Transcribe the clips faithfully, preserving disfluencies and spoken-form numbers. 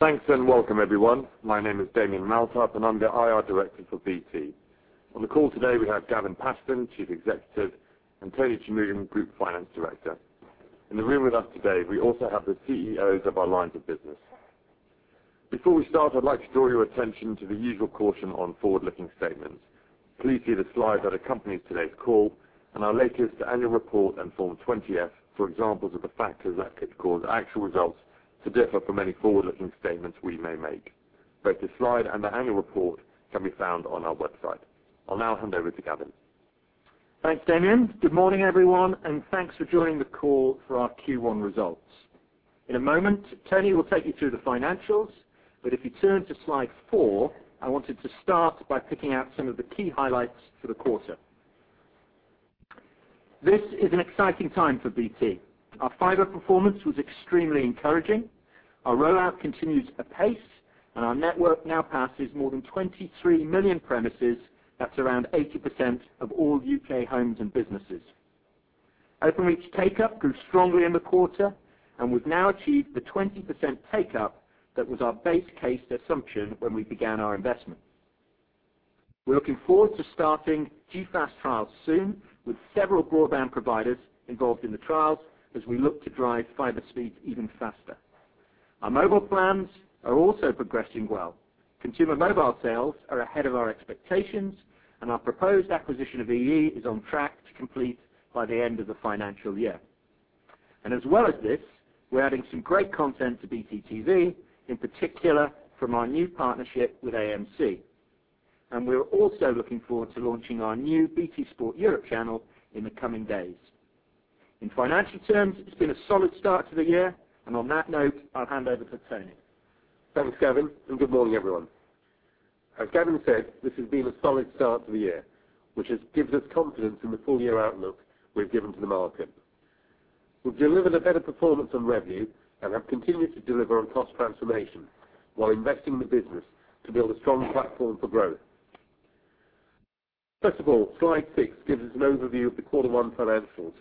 Thanks and welcome everyone. My name is Damien Maltop and I'm the I R Director for B T. On the call today we have Gavin Paston, Chief Executive, and Tony Chamurian, Group Finance Director. In the room with us today we also have the C E Os of our lines of business. Before we start, I'd like to draw your attention to the usual caution on forward-looking statements. Please see the slide that accompanies today's call and our latest annual report and Form twenty F for examples of the factors that could cause actual results to differ from any forward-looking statements we may make. Both the slide and the annual report can be found on our website. I'll now hand over to Gavin. Thanks, Damien. Good morning, everyone, and thanks for joining the call for our Q one results. In a moment, Tony will take you through the financials, but if you turn to slide four, I wanted to start by picking out some of the key highlights for the quarter. This is an exciting time for B T. Our fibre performance was extremely encouraging. Our rollout continues apace, and our network now passes more than twenty-three million premises. That's around eighty percent of all U K homes and businesses. Openreach take-up grew strongly in the quarter, and we've now achieved the twenty percent take-up that was our base case assumption when we began our investment. We're looking forward to starting G fast trials soon, with several broadband providers involved in the trials as we look to drive fibre speeds even faster. Our mobile plans are also progressing well. Consumer mobile sales are ahead of our expectations, and our proposed acquisition of E E is on track to complete by the end of the financial year. And as well as this, we're adding some great content to B T T V, in particular from our new partnership with A M C. And we're also looking forward to launching our new B T Sport Europe channel in the coming days. In financial terms, it's been a solid start to the year, and on that note, I'll hand over to Tony. Thanks, Gavin, and good morning, everyone. As Gavin said, this has been a solid start to the year, which has, gives us confidence in the full-year outlook we've given to the market. We've delivered a better performance on revenue and have continued to deliver on cost transformation while investing in the business to build a strong platform for growth. First of all, slide six gives us an overview of the quarter one financials.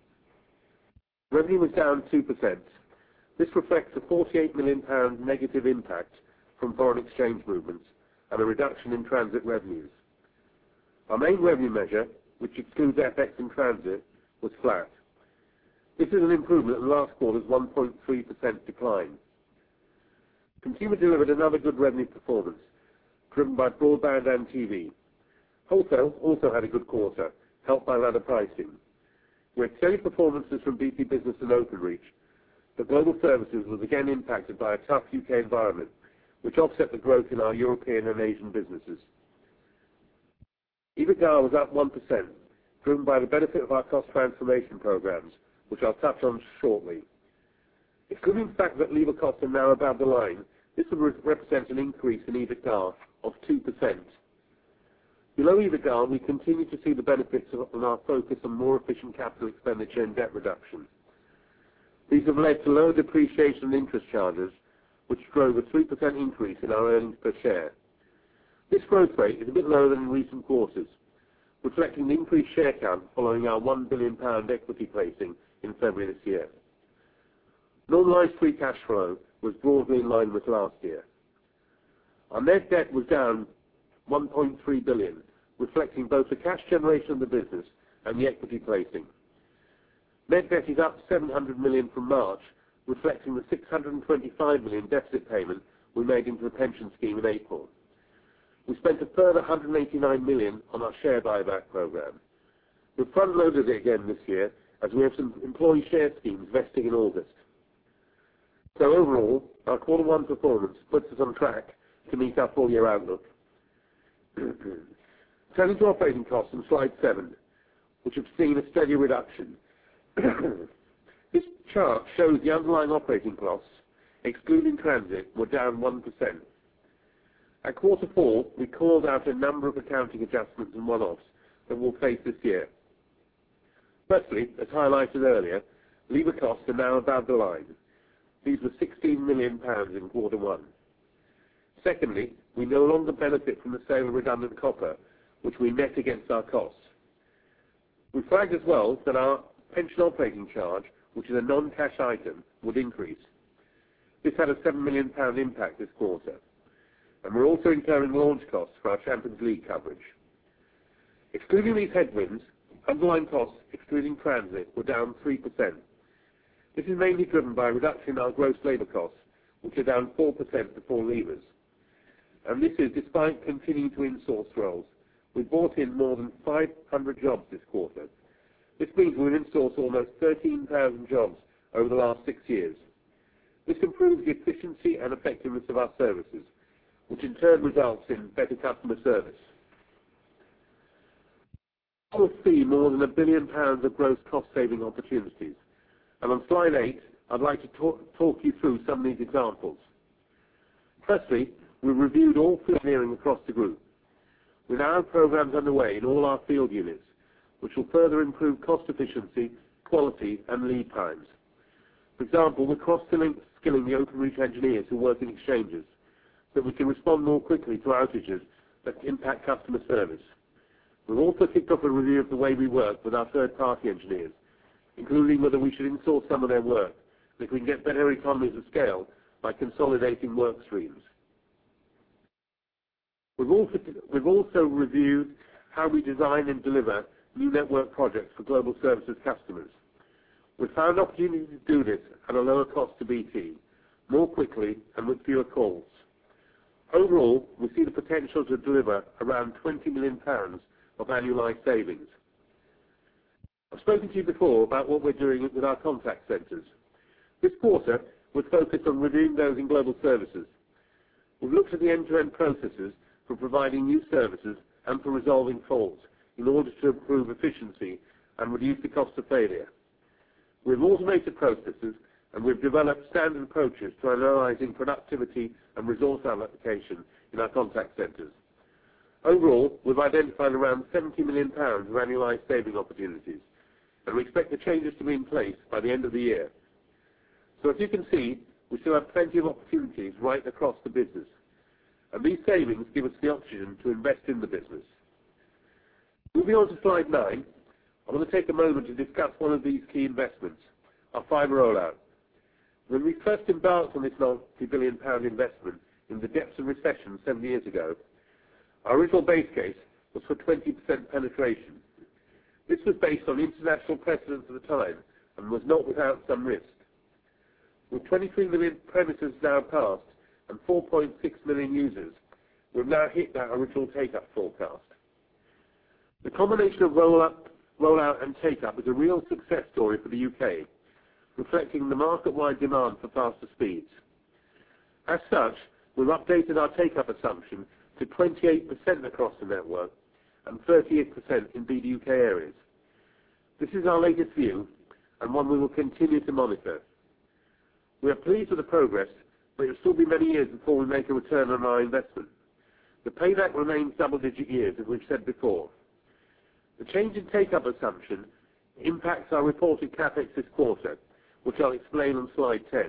Revenue was down two percent. This reflects a forty-eight million pounds negative impact from foreign exchange movements and a reduction in transit revenues. Our main revenue measure, which excludes F X in transit, was flat. This is an improvement in last quarter's one point three percent decline. Consumer delivered another good revenue performance, driven by broadband and T V. Wholesale also had a good quarter, helped by ladder pricing. We had steady performances from B T Business and Openreach, but Global Services was again impacted by a tough U K environment, which offset the growth in our European and Asian businesses. EBITDA was up one percent, driven by the benefit of our cost transformation programs, which I'll touch on shortly. Excluding the fact that lever costs are now above the line, this would represent an increase in EBITDA of two percent. Below EBITDA, we continue to see the benefits of our focus on more efficient capital expenditure and debt reduction. These have led to lower depreciation and interest charges, which drove a three percent increase in our earnings per share. This growth rate is a bit lower than in recent quarters, reflecting the increased share count following our one billion pounds equity placing in February this year. Normalised free cash flow was broadly in line with last year. Our net debt was down one point three billion pounds, reflecting both the cash generation of the business and the equity placing. Net debt is up seven hundred million pounds from March, reflecting the six hundred twenty-five million pounds deficit payment we made into the pension scheme in April. We spent a further one hundred eighty-nine million pounds on our share buyback programme. We've front-loaded it again this year, as we have some employee share schemes vesting in August. So overall, our quarter one performance puts us on track to meet our full-year outlook. Turning to operating costs on slide seven, which have seen a steady reduction. This chart shows the underlying operating costs, excluding transit, were down one percent. At quarter four, we called out a number of accounting adjustments and one-offs that we'll face this year. Firstly, as highlighted earlier, lever costs are now above the line. These were sixteen million pounds in quarter one. Secondly, we no longer benefit from the sale of redundant copper, which we net against our costs. We flagged as well that our pension operating charge, which is a non-cash item, would increase. This had a seven million pounds impact this quarter. And we're also incurring launch costs for our Champions League coverage. Excluding these headwinds, underlying costs, excluding transit, were down three percent. This is mainly driven by a reduction in our gross labour costs, which are down four percent before levers. And this is despite continuing to insource roles. We brought in more than five hundred jobs this quarter. This means we've insourced almost thirteen thousand jobs over the last six years. This improves the efficiency and effectiveness of our services, which in turn results in better customer service. We'll see more than a billion pounds of gross cost-saving opportunities. And on slide eight, I'd like to talk, talk you through some of these examples. Firstly, we've reviewed all field engineering across the group. We now have programs underway in all our field units, which will further improve cost efficiency, quality, and lead times. For example, we're cross-skilling the Openreach engineers who work in exchanges, so we can respond more quickly to outages that impact customer service. We've also kicked off a review of the way we work with our third-party engineers, including whether we should insource some of their work, so we can get better economies of scale by consolidating work streams. We've also, we've also reviewed how we design and deliver new network projects for global services customers. We've found opportunities to do this at a lower cost to B T, more quickly and with fewer calls. Overall, we see the potential to deliver around twenty million pounds of annualised savings. I've spoken to you before about what we're doing with our contact centres. This quarter, we're focused on reviewing those in global services. We've looked at the end-to-end processes for providing new services and for resolving faults in order to improve efficiency and reduce the cost of failure. We've automated processes and we've developed standard approaches to analysing productivity and resource allocation in our contact centres. Overall, we've identified around seventy million pounds of annualised saving opportunities, and we expect the changes to be in place by the end of the year. So as you can see, we still have plenty of opportunities right across the business, and these savings give us the oxygen to invest in the business. Moving on to slide nine, I want to take a moment to discuss one of these key investments, our fibre rollout. When we first embarked on this multi-billion pound investment in the depths of recession seven years ago, our original base case was for twenty percent penetration. This was based on international precedents at the time and was not without some risk. With twenty-three million premises now passed and four point six million users, we've now hit that original take-up forecast. The combination of roll-up, rollout and take-up is a real success story for the U K, reflecting the market-wide demand for faster speeds. As such, we've updated our take-up assumption to twenty-eight percent across the network and thirty-eight percent in B D U K areas. This is our latest view and one we will continue to monitor. We are pleased with the progress, but it will still be many years before we make a return on our investment. The payback remains double-digit years, as we've said before. The change in take-up assumption impacts our reported CapEx this quarter, which I'll explain on slide ten.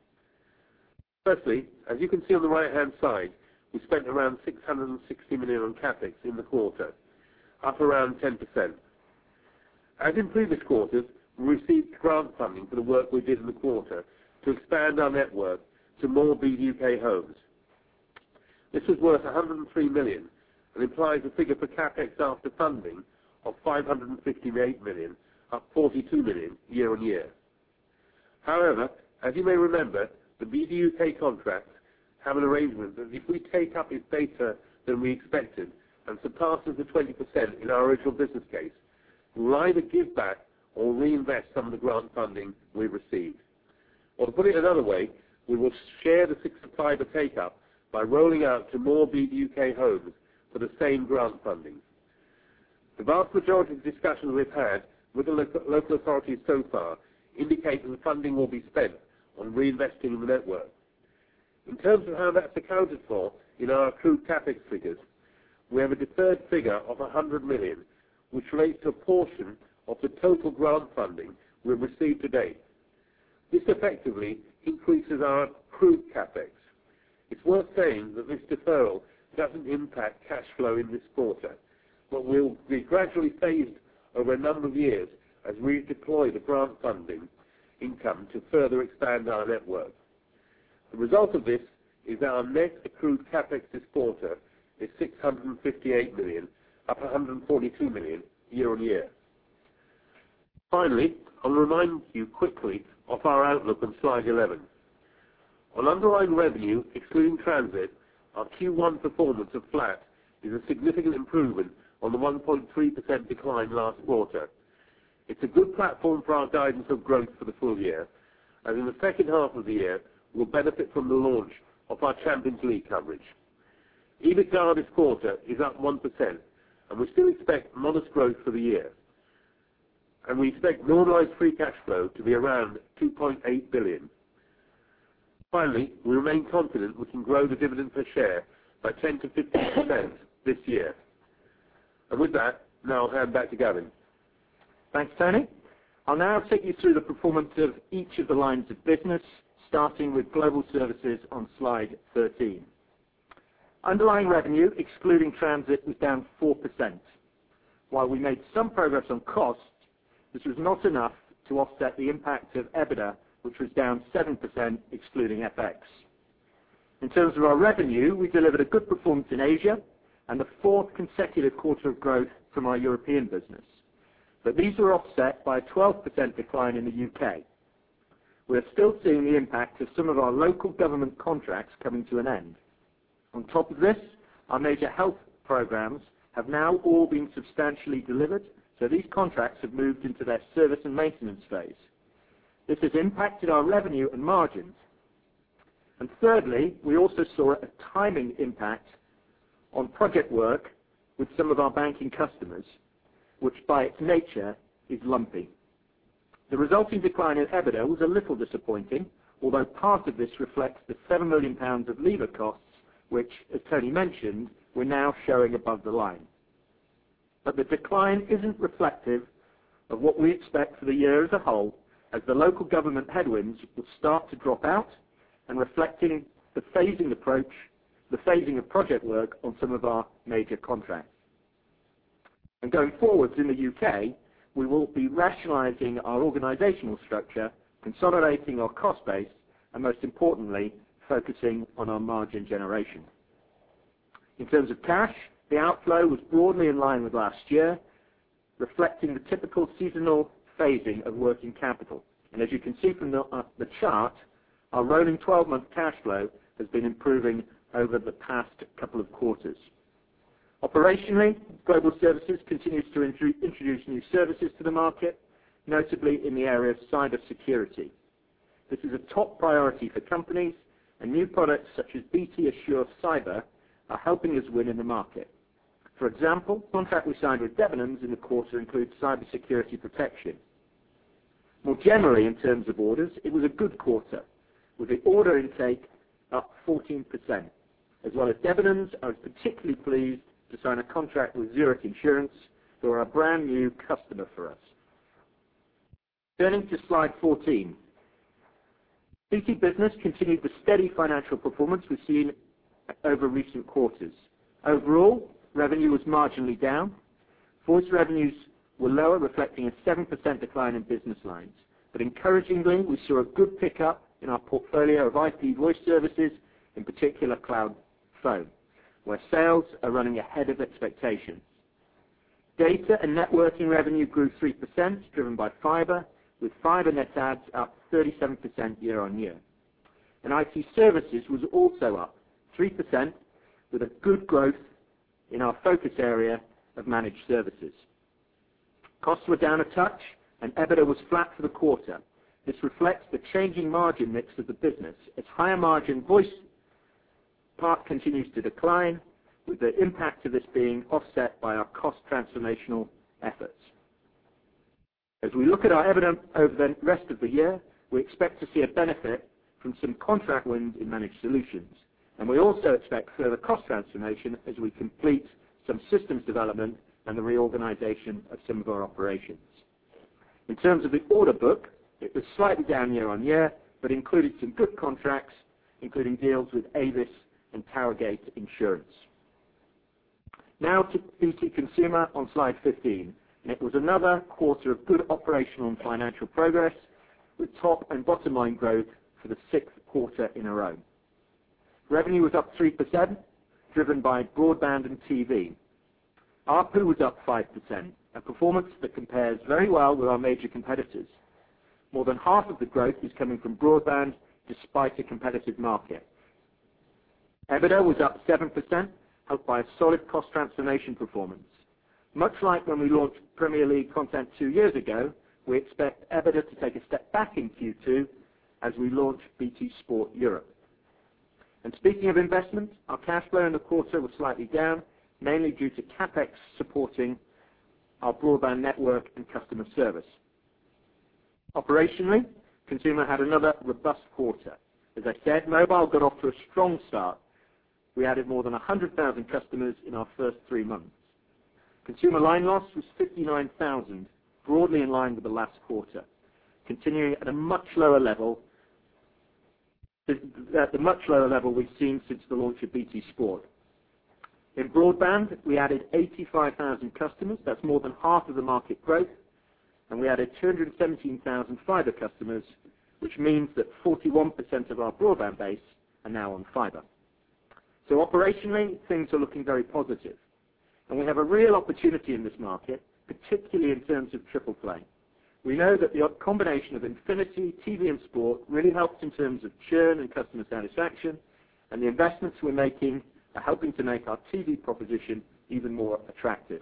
Firstly, as you can see on the right-hand side, we spent around six hundred sixty million pounds on CapEx in the quarter, up around ten percent. As in previous quarters, we received grant funding for the work we did in the quarter to expand our network to more B D U K homes. This was worth one hundred three million pounds and implies a figure for CapEx after funding of five hundred fifty-eight million pounds, up forty-two million pounds year on year. However, as you may remember, the B D U K contracts have an arrangement that if we take up is data than we expected and surpasses the twenty percent in our original business case, we will either give back or reinvest some of the grant funding we've received. Or to put it another way, we will share the six fibre take-up by rolling out to more B D U K homes for the same grant funding. The vast majority of the discussions we've had with the local, local authorities so far indicate that the funding will be spent on reinvesting in the network. In terms of how that's accounted for in our accrued CapEx figures, we have a deferred figure of one hundred million pounds, which relates to a portion of the total grant funding we've received to date. This effectively increases our accrued CapEx. It's worth saying that this deferral doesn't impact cash flow in this quarter, but will be gradually phased over a number of years as we deploy the grant funding income to further expand our network. The result of this is that our net accrued CapEx this quarter is six hundred fifty-eight million, up one hundred forty-two million year on year. Finally, I'll remind you quickly of our outlook on slide eleven. On underlying revenue, excluding transit, our Q one performance of flat is a significant improvement on the one point three percent decline last quarter. It's a good platform for our guidance of growth for the full year, as in the second half of the year we'll benefit from the launch of our Champions League coverage. EBITDA this quarter is up one percent, and we still expect modest growth for the year. And we expect normalised free cash flow to be around two point eight billion. Finally, we remain confident we can grow the dividend per share by ten to fifteen percent this year. And with that, now I'll hand back to Gavin. Thanks, Tony. I'll now take you through the performance of each of the lines of business, starting with Global Services on slide thirteen. Underlying revenue, excluding transit, was down four percent. While we made some progress on costs, this was not enough to offset the impact of EBITDA, which was down seven percent excluding F X. In terms of our revenue, we delivered a good performance in Asia and the fourth consecutive quarter of growth from our European business. But these were offset by a twelve percent decline in the U K. We are still seeing the impact of some of our local government contracts coming to an end. On top of this, our major health programs have now all been substantially delivered, so these contracts have moved into their service and maintenance phase. This has impacted our revenue and margins. And thirdly, we also saw a timing impact on project work with some of our banking customers, which by its nature is lumpy. The resulting decline in EBITDA was a little disappointing, although part of this reflects the seven million pounds of lever costs, which, as Tony mentioned, we're now showing above the line. But the decline isn't reflective of what we expect for the year as a whole, as the local government headwinds will start to drop out and reflecting the phasing approach, the phasing of project work on some of our major contracts. And going forwards in the U K, we will be rationalising our organisational structure, consolidating our cost base, and most importantly, focusing on our margin generation. In terms of cash, the outflow was broadly in line with last year, reflecting the typical seasonal phasing of working capital. And as you can see from the, uh, the chart, our rolling twelve-month cash flow has been improving over the past couple of quarters. Operationally, Global Services continues to introduce new services to the market, notably in the area of cyber security. This is a top priority for companies, and new products such as B T Assure Cyber are helping us win in the market. For example, the contract we signed with Debenhams in the quarter includes cyber security protection. More generally, in terms of orders, it was a good quarter, with the order intake up fourteen percent. As well as Debenhams, I was particularly pleased to sign a contract with Zurich Insurance, who are a brand new customer for us. Turning to slide fourteen. B T Business continued the steady financial performance we've seen over recent quarters. Overall, revenue was marginally down. Voice revenues were lower, reflecting a seven percent decline in business lines. But encouragingly, we saw a good pickup in our portfolio of I P voice services, in particular cloud phone, where sales are running ahead of expectations. Data and networking revenue grew three percent, driven by fibre, with fibre net adds up thirty-seven percent year on year. And I T services was also up three percent, with a good growth in our focus area of managed services. Costs were down a touch, and EBITDA was flat for the quarter. This reflects the changing margin mix of the business, as higher margin voice part continues to decline, with the impact of this being offset by our cost transformational efforts. As we look at our EBITDA over the rest of the year, we expect to see a benefit from some contract wins in managed solutions. And we also expect further cost transformation as we complete some systems development and the reorganisation of some of our operations. In terms of the order book, it was slightly down year on year, but included some good contracts, including deals with Avis and Towergate Insurance. Now to B T Consumer on slide fifteen. And it was another quarter of good operational and financial progress, with top and bottom line growth for the sixth quarter in a row. Revenue was up three percent, driven by broadband and T V. A R P U was up five percent, a performance that compares very well with our major competitors. More than half of the growth is coming from broadband despite a competitive market. EBITDA was up seven percent, helped by a solid cost transformation performance. Much like when we launched Premier League content two years ago, we expect EBITDA to take a step back in Q two as we launch B T Sport Europe. And speaking of investment, our cash flow in the quarter was slightly down, mainly due to CapEx supporting our broadband network and customer service. Operationally, Consumer had another robust quarter. As I said, mobile got off to a strong start. We added more than one hundred thousand customers in our first three months. Consumer line loss was fifty-nine thousand, broadly in line with the last quarter, continuing at a much lower level, at the much lower level we've seen since the launch of B T Sport. In broadband, we added eighty-five thousand customers. That's more than half of the market growth. And we added two hundred seventeen thousand fibre customers, which means that forty-one percent of our broadband base are now on fibre. So operationally, things are looking very positive. And we have a real opportunity in this market, particularly in terms of triple play. We know that the combination of Infinity, T V and Sport really helps in terms of churn and customer satisfaction, and the investments we're making are helping to make our T V proposition even more attractive.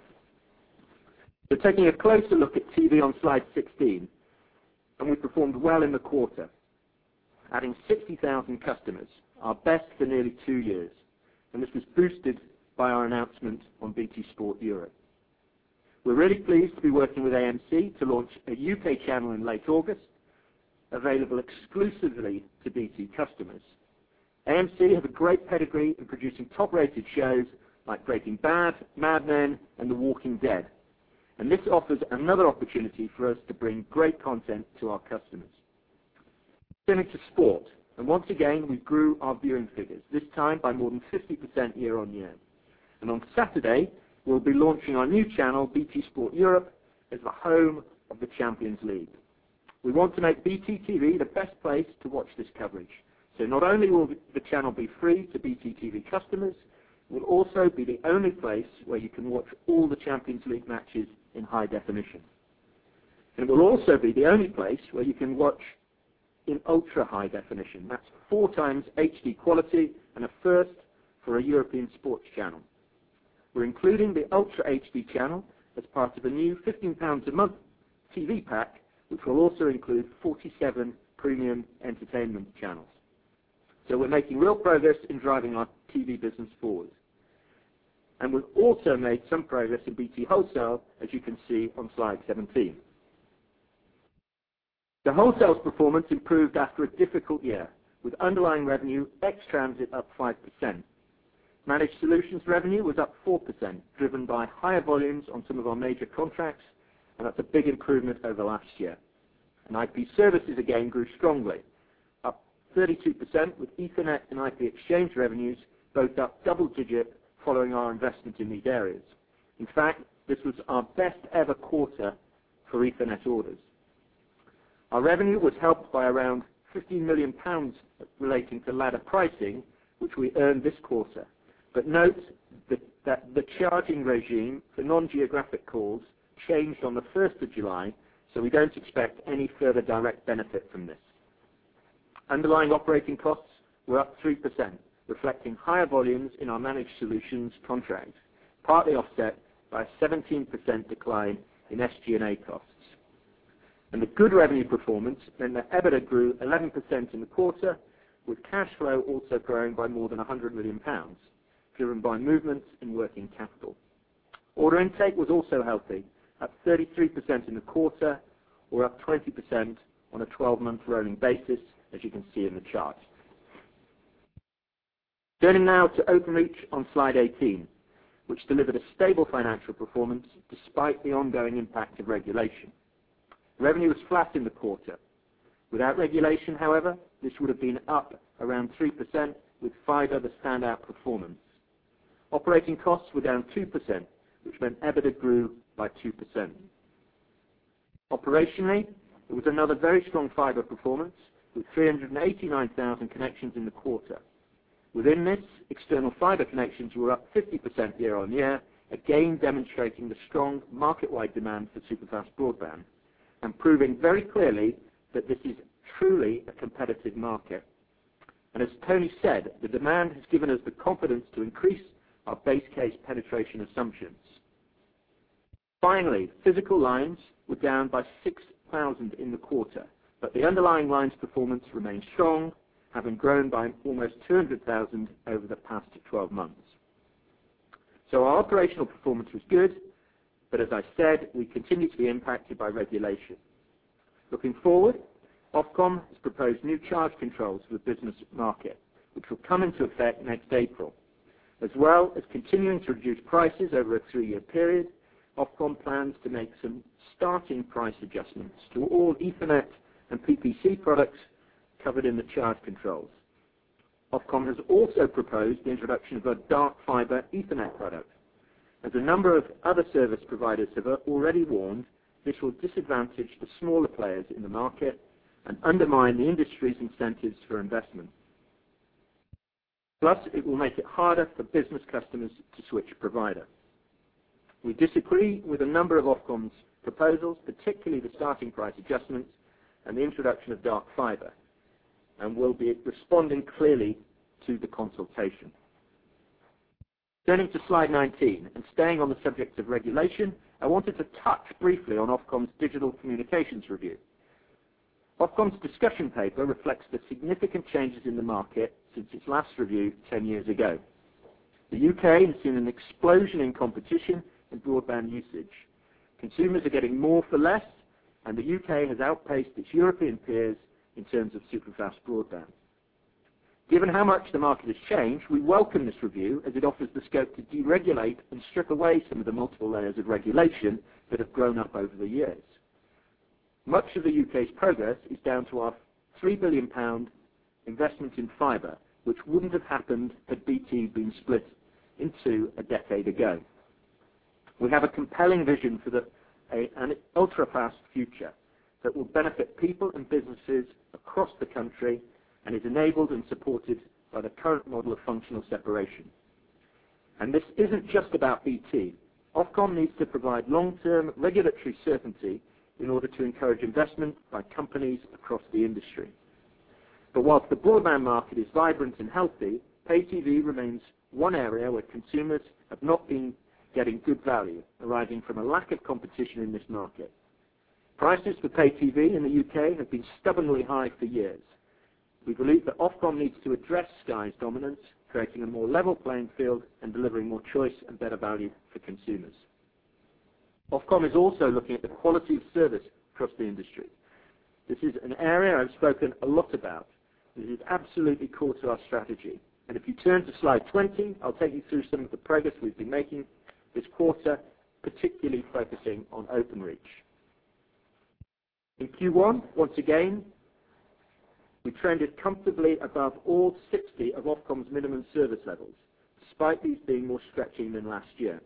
So taking a closer look at T V on slide sixteen, and we performed well in the quarter, adding sixty thousand customers, our best for nearly two years. And this was boosted by our announcement on B T Sport Europe. We're really pleased to be working with A M C to launch a U K channel in late August, available exclusively to B T customers. A M C have a great pedigree in producing top-rated shows like Breaking Bad, Mad Men, and The Walking Dead. And this offers another opportunity for us to bring great content to our customers. Turning to sport, and once again we grew our viewing figures, this time by more than fifty percent year on year. And on Saturday, we'll be launching our new channel, B T Sport Europe, as the home of the Champions League. We want to make B T T V the best place to watch this coverage. So not only will the channel be free to B T T V customers, it will also be the only place where you can watch all the Champions League matches in high definition. And it will also be the only place where you can watch in ultra high definition. That's four times H D quality and a first for a European sports channel. We're including the Ultra H D channel as part of a new fifteen pounds a month T V pack, which will also include forty-seven premium entertainment channels. So we're making real progress in driving our T V business forward. And we've also made some progress in B T Wholesale, as you can see on slide seventeen. The wholesale's performance improved after a difficult year, with underlying revenue ex-transit up five percent. Managed Solutions revenue was up four percent, driven by higher volumes on some of our major contracts, and that's a big improvement over last year. And I P Services again grew strongly, up thirty-two percent, with Ethernet and I P Exchange revenues both up double-digit following our investment in these areas. In fact, this was our best ever quarter for Ethernet orders. Our revenue was helped by around fifteen million pounds relating to ladder pricing, which we earned this quarter. But note that, that the charging regime for non-geographic calls changed on the first of July, so we don't expect any further direct benefit from this. Underlying operating costs were up three percent, reflecting higher volumes in our Managed Solutions contracts, partly offset by a seventeen percent decline in S G and A costs. And the good revenue performance meant that EBITDA grew eleven percent in the quarter, with cash flow also growing by more than one hundred million pounds, driven by movements in working capital. Order intake was also healthy, up thirty-three percent in the quarter, or up twenty percent on a twelve-month rolling basis, as you can see in the chart. Turning now to Openreach on slide eighteen, which delivered a stable financial performance despite the ongoing impact of regulation. Revenue was flat in the quarter. Without regulation, however, this would have been up around three percent, with fibre the standout performance. Operating costs were down two percent, which meant EBITDA grew by two percent. Operationally, it was another very strong fibre performance, with three hundred eighty-nine thousand connections in the quarter. Within this, external fibre connections were up fifty percent year on year, again demonstrating the strong market-wide demand for superfast broadband and proving very clearly that this is truly a competitive market. And as Tony said, the demand has given us the confidence to increase our base case penetration assumptions. Finally, physical lines were down by six thousand in the quarter, but the underlying lines performance remained strong, having grown by almost two hundred thousand over the past twelve months. So our operational performance was good, but as I said, we continue to be impacted by regulation. Looking forward, Ofcom has proposed new charge controls for the business market, which will come into effect next April. As well as continuing to reduce prices over a three-year period, Ofcom plans to make some starting price adjustments to all Ethernet and P P C products covered in the charge controls. Ofcom has also proposed the introduction of a dark fibre Ethernet product. As a number of other service providers have already warned, this will disadvantage the smaller players in the market and undermine the industry's incentives for investment. Plus, it will make it harder for business customers to switch provider. We disagree with a number of Ofcom's proposals, particularly the starting price adjustments and the introduction of dark fibre, and will be responding clearly to the consultation. Turning to slide nineteen, and staying on the subject of regulation, I wanted to touch briefly on Ofcom's Digital Communications Review. Ofcom's discussion paper reflects the significant changes in the market since its last review ten years ago. The U K has seen an explosion in competition in broadband usage. Consumers are getting more for less, and the U K has outpaced its European peers in terms of superfast broadband. Given how much the market has changed, we welcome this review as it offers the scope to deregulate and strip away some of the multiple layers of regulation that have grown up over the years. Much of the U K's progress is down to our three billion pounds investment in fibre, which wouldn't have happened had B T been split in two a decade ago. We have a compelling vision for the, a, an ultra-fast future that will benefit people and businesses across the country and is enabled and supported by the current model of functional separation. And this isn't just about B T. Ofcom needs to provide long-term regulatory certainty in order to encourage investment by companies across the industry. But whilst the broadband market is vibrant and healthy, pay T V remains one area where consumers have not been getting good value, arising from a lack of competition in this market. Prices for pay T V in the U K have been stubbornly high for years. We believe that Ofcom needs to address Sky's dominance, creating a more level playing field and delivering more choice and better value for consumers. Ofcom is also looking at the quality of service across the industry. This is an area I've spoken a lot about. This is absolutely core to our strategy. And if you turn to slide twenty, I'll take you through some of the progress we've been making this quarter, particularly focusing on Openreach. In Q one, once again, we trended comfortably above all sixty of Ofcom's minimum service levels, despite these being more stretching than last year.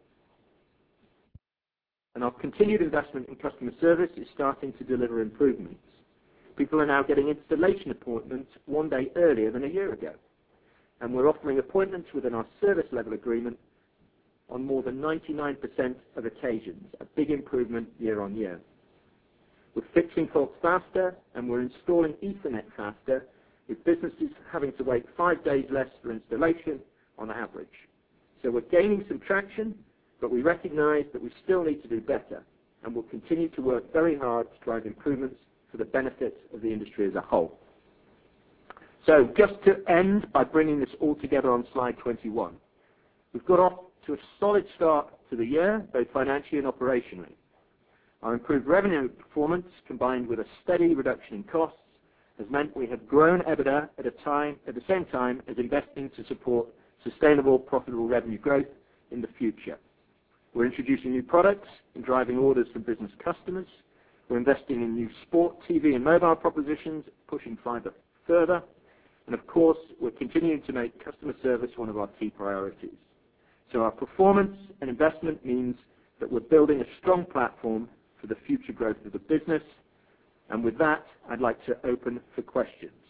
And our continued investment in customer service is starting to deliver improvements. People are now getting installation appointments one day earlier than a year ago. And we're offering appointments within our service level agreement on more than ninety-nine percent of occasions, a big improvement year on year. We're fixing faults faster, and we're installing Ethernet faster, with businesses having to wait five days less for installation on average. So we're gaining some traction, but we recognize that we still need to do better, and we'll continue to work very hard to drive improvements for the benefit of the industry as a whole. So just to end by bringing this all together on slide twenty-one, we've got off to a solid start to the year, both financially and operationally. Our improved revenue performance, combined with a steady reduction in costs, has meant we have grown EBITDA at a time, at the same time as investing to support sustainable, profitable revenue growth in the future. We're introducing new products and driving orders from business customers. We're investing in new sport, T V and mobile propositions, pushing fibre further. And of course, we're continuing to make customer service one of our key priorities. So our performance and investment means that we're building a strong platform for the future growth of the business. And with that, I'd like to open for questions.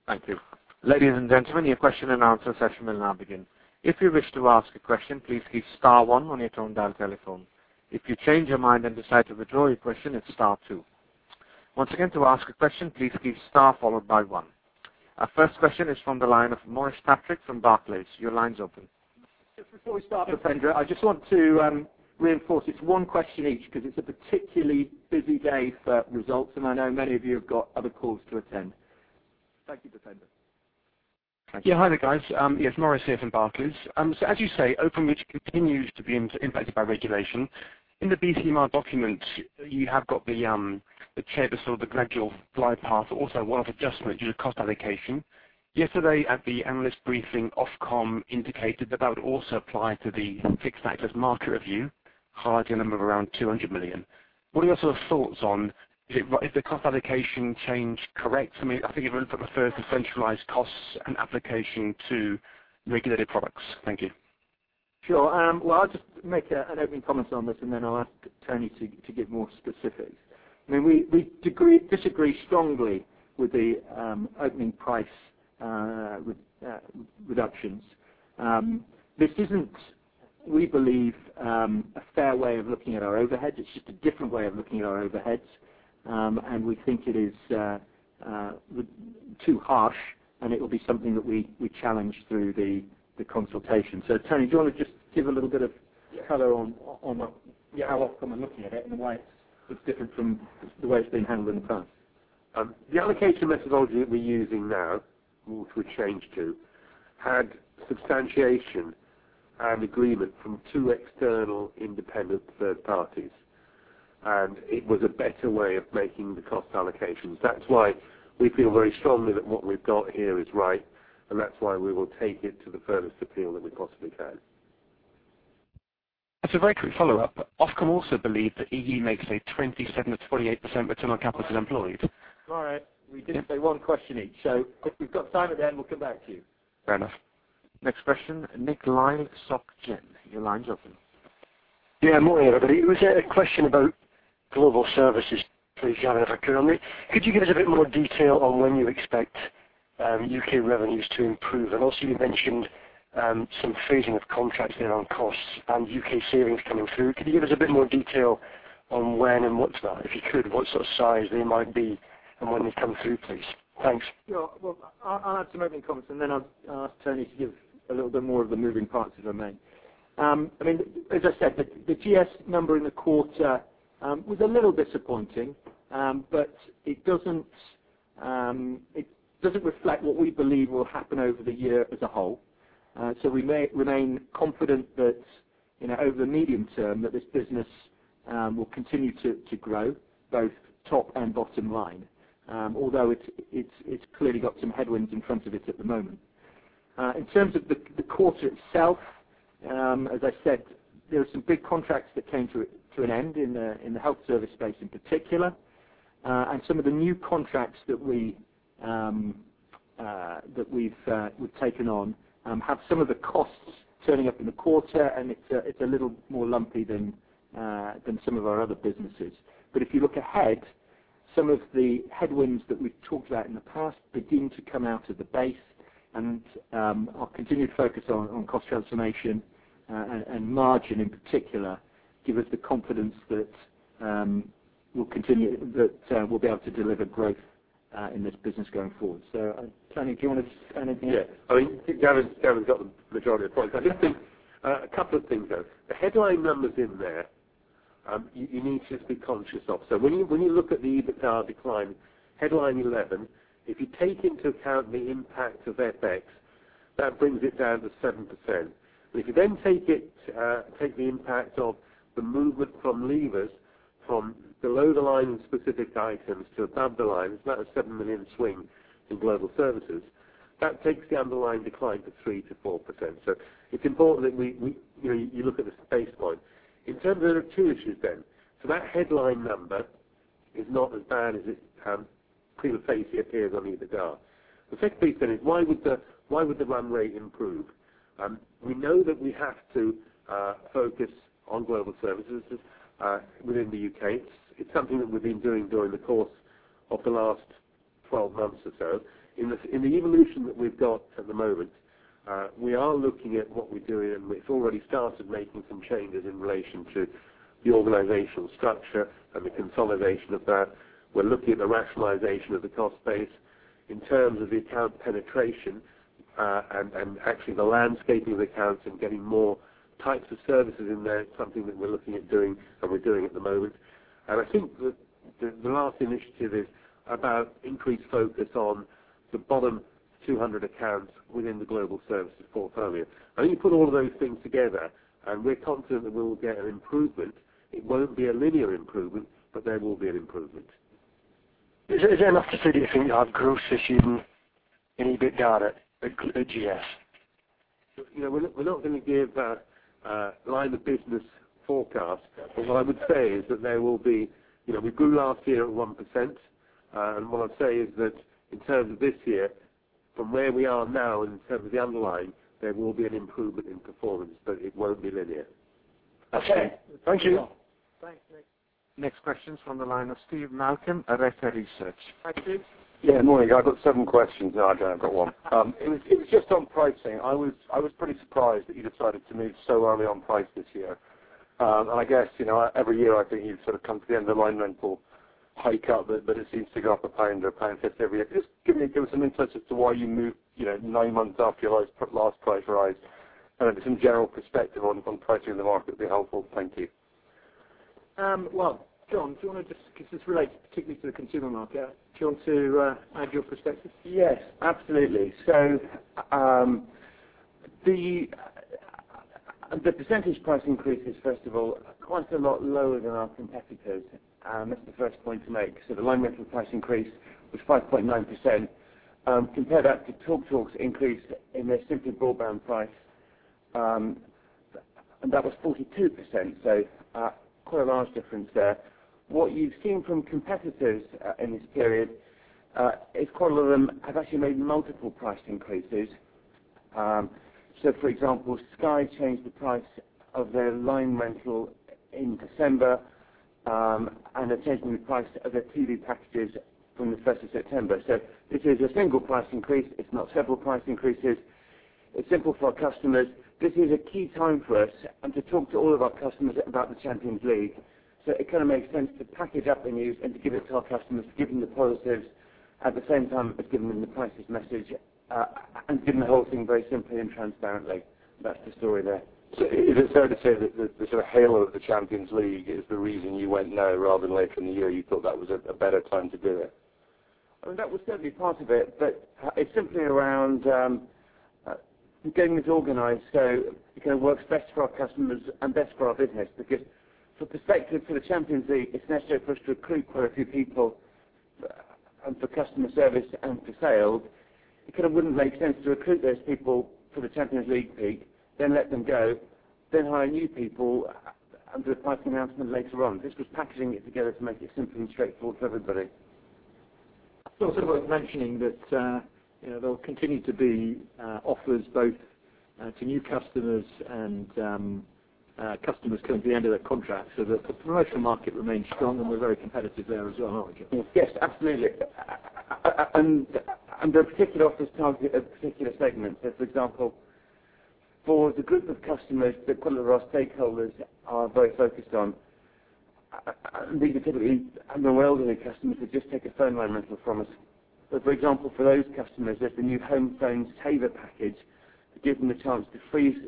Thank you. Ladies and gentlemen, your question and answer session will now begin. If you wish to ask a question, please key star one on your tone dial telephone. If you change your mind and decide to withdraw your question, it's star two. Once again, to ask a question, please key star followed by one. Our first question is from the line of Maurice Patrick from Barclays. Your line's open. Just before we start, Bhupendra, I just want to um, reinforce it's one question each because it's a particularly busy day for results, and I know many of you have got other calls to attend. Thank you, Bhupendra. Thank you. Yeah, hi there, guys. Um, yes, Morris here from Barclays. Um, so as you say, Openreach continues to be in, impacted by regulation. In the B C M R document, you have got the um, the chair, the sort of the gradual glide path, also one-off adjustment due to cost allocation. Yesterday at the analyst briefing, Ofcom indicated that that would also apply to the fixed access market review, highlighting a number of around two hundred million. What are your sort of thoughts on, is, it, is the cost allocation change correct? I mean, I think it refers to centralized costs and application to regulated products. Thank you. Sure. Um, well, I'll just make a, an opening comment on this, and then I'll ask Tony to, to give more specifics. I mean, we, we degree, disagree strongly with the um, opening price uh, re, uh, reductions. Um, this isn't, we believe, um, a fair way of looking at our overheads. It's just a different way of looking at our overheads, um, and we think it is uh, uh, too harsh, and it will be something that we, we challenge through the, the consultation. So, Tony, do you want to just give a little bit of colour on, on yeah, how Ofcom are looking at it and why it's It's different from the way it's been handled in the past? Um, the allocation methodology that we're using now, which we changed to, had substantiation and agreement from two external independent third parties. And it was a better way of making the cost allocations. That's why we feel very strongly that what we've got here is right, and that's why we will take it to the furthest appeal that we possibly can. That's a very quick follow-up. Ofcom also believe that E E makes a twenty-seven to twenty-eight percent return on capital employed. All right. We did Yeah. say one question each, so if we've got time at the end, we'll come back to you. Fair enough. Next question, Nick Lyle, Soc Gen. Your line's open. Yeah, morning everybody. It was a question about global services, please, Gavin, if I could. On the, could you give us a bit more detail on when you expect um, U K revenues to improve? And also you mentioned um, some phasing of contracts there on costs and U K savings coming through. Could you give us a bit more detail on when and what's that? If you could, what sort of size they might be and when they come through, please. Thanks. Sure. Well, I'll, I'll add some opening comments, and then I'll, I'll ask Tony to give a little bit more of the moving parts, if I may. Um, I mean, as I said, the, the G S number in the quarter um, was a little disappointing, um, but it doesn't um, it doesn't reflect what we believe will happen over the year as a whole. Uh, so we may remain confident that, you know, over the medium term, that this business um, will continue to, to grow, both top and bottom line. Um, although it's, it's, it's clearly got some headwinds in front of it at the moment. Uh, in terms of the, the quarter itself, um, as I said, there are some big contracts that came to, to an end in the, in the health service space in particular, uh, and some of the new contracts that, we, um, uh, that we've, uh, we've taken on um, have some of the costs turning up in the quarter, and it's a, it's a little more lumpy than, uh, than some of our other businesses. But if you look ahead, some of the headwinds that we've talked about in the past begin to come out of the base, and um, our continued focus on, on cost transformation uh, and, and margin in particular give us the confidence that um, we'll continue, that uh, we'll be able to deliver growth uh, in this business going forward. So, uh, Tony, do you want to add anything? Yeah, I mean, Gavin's, Gavin's got the majority of the points. I just think uh, a couple of things though. The headline numbers in there, Um, you, you need to just be conscious of. So when you when you look at the EBITDA decline, headline eleven, if you take into account the impact of F X, that brings it down to seven percent. And if you then take it uh, take the impact of the movement from levers from below the line in specific items to above the line, it's about a seven million swing in global services. That takes the underlying decline to three to four percent. So it's important that we, we you know you look at the base point. In terms of there are two issues then. So that headline number is not as bad as it um, prima facie appears on EBITDA. The second piece then is why would the why would the run rate improve? Um, we know that we have to uh, focus on global services uh, within the U K. It's, it's something that we've been doing during the course of the last twelve months or so. in the, in the evolution that we've got at the moment, uh, we are looking at what we're doing, and it's already started making some changes in relation to the organizational structure and the consolidation of that. We're looking at the rationalization of the cost base in terms of the account penetration uh, and, and actually the landscaping of the accounts and getting more types of services in there, something that we're looking at doing and we're doing at the moment. And I think that the, the last initiative is about increased focus on the bottom two hundred accounts within the global services portfolio. I think you put all of those things together, and we're confident that we will get an improvement. It won't be a linear improvement, but there will be an improvement. Is it, is it enough to say, do you think, you have growth this year in, in EBITDA at, at G S? You know, we're not, we're not going to give uh, uh, line of business forecast, but what I would say is that there will be, you know, we grew last year at one percent, uh, and what I'd say is that in terms of this year, from where we are now in terms of the underlying, there will be an improvement in performance, but it won't be linear. Okay. Thank you. Thanks, Nick. Next question's from the line of Steve Malcolm, Areta Research. Hi, Steve. Yeah, morning. I've got seven questions. No, I don't. I've got one. Um, it was it was just on pricing. I was I was pretty surprised that you decided to move so early on price this year. Um, and I guess you know every year I think you sort of come to the end of the line rental hike up, but, but it seems to go up a pound or a pound fifty every year. Just give me give us some insights as to why you moved you know nine months after your last, last price rise, and then some general perspective on, on pricing in the market would be helpful. Thank you. Um, well, John, do you want to just, because this relates particularly to the consumer market, do you want to uh, add your perspective? Yes, absolutely. So um, the uh, the percentage price increases, first of all, are quite a lot lower than our competitors. Um, that's the first point to make. So the line rental price increase was five point nine percent. Um, compare that to TalkTalk's increase in their Simply Broadband price, um, and that was forty-two percent. So uh, quite a large difference there. What you've seen from competitors uh, in this period uh, is quite a lot of them have actually made multiple price increases. Um, so, for example, Sky changed the price of their line rental in December, um, and they're changing the price of their T V packages from the first of September. So this is a single price increase. It's not several price increases. It's simple for our customers. This is a key time for us and to talk to all of our customers about the Champions League. So it kind of makes sense to package up the news and to give it to our customers, to give them the positives, at the same time as giving them the prices message, uh, and giving the whole thing very simply and transparently. That's the story there. So is it fair to say that the, the sort of halo of the Champions League is the reason you went now rather than later in the year? You thought that was a, a better time to do it? I mean, that was certainly part of it, but it's simply around um, uh, getting this organised so it kind of works best for our customers and best for our business. Because for perspective, for the Champions League, it's necessary for us to recruit quite a few people, uh, and for customer service and for sales. It kind of wouldn't make sense to recruit those people for the Champions League peak, then let them go, then hire new people and do a pricing announcement later on. This was packaging it together to make it simple and straightforward for everybody. It's also worth mentioning that uh, you know, there'll continue to be uh, offers both uh, to new customers and um, uh, customers coming to the end of their contract, so that the promotional market remains strong, and we're very competitive there as well, aren't we, John? Yes, absolutely. Uh, and, and there are particular offers targeted at particular segments. So, for example, for the group of customers that quite a lot of our stakeholders are very focused on, uh, these are typically more elderly customers that just take a phone line rental from us. So, for example, for those customers, there's the new Home Phone Saver package that gives them the chance to freeze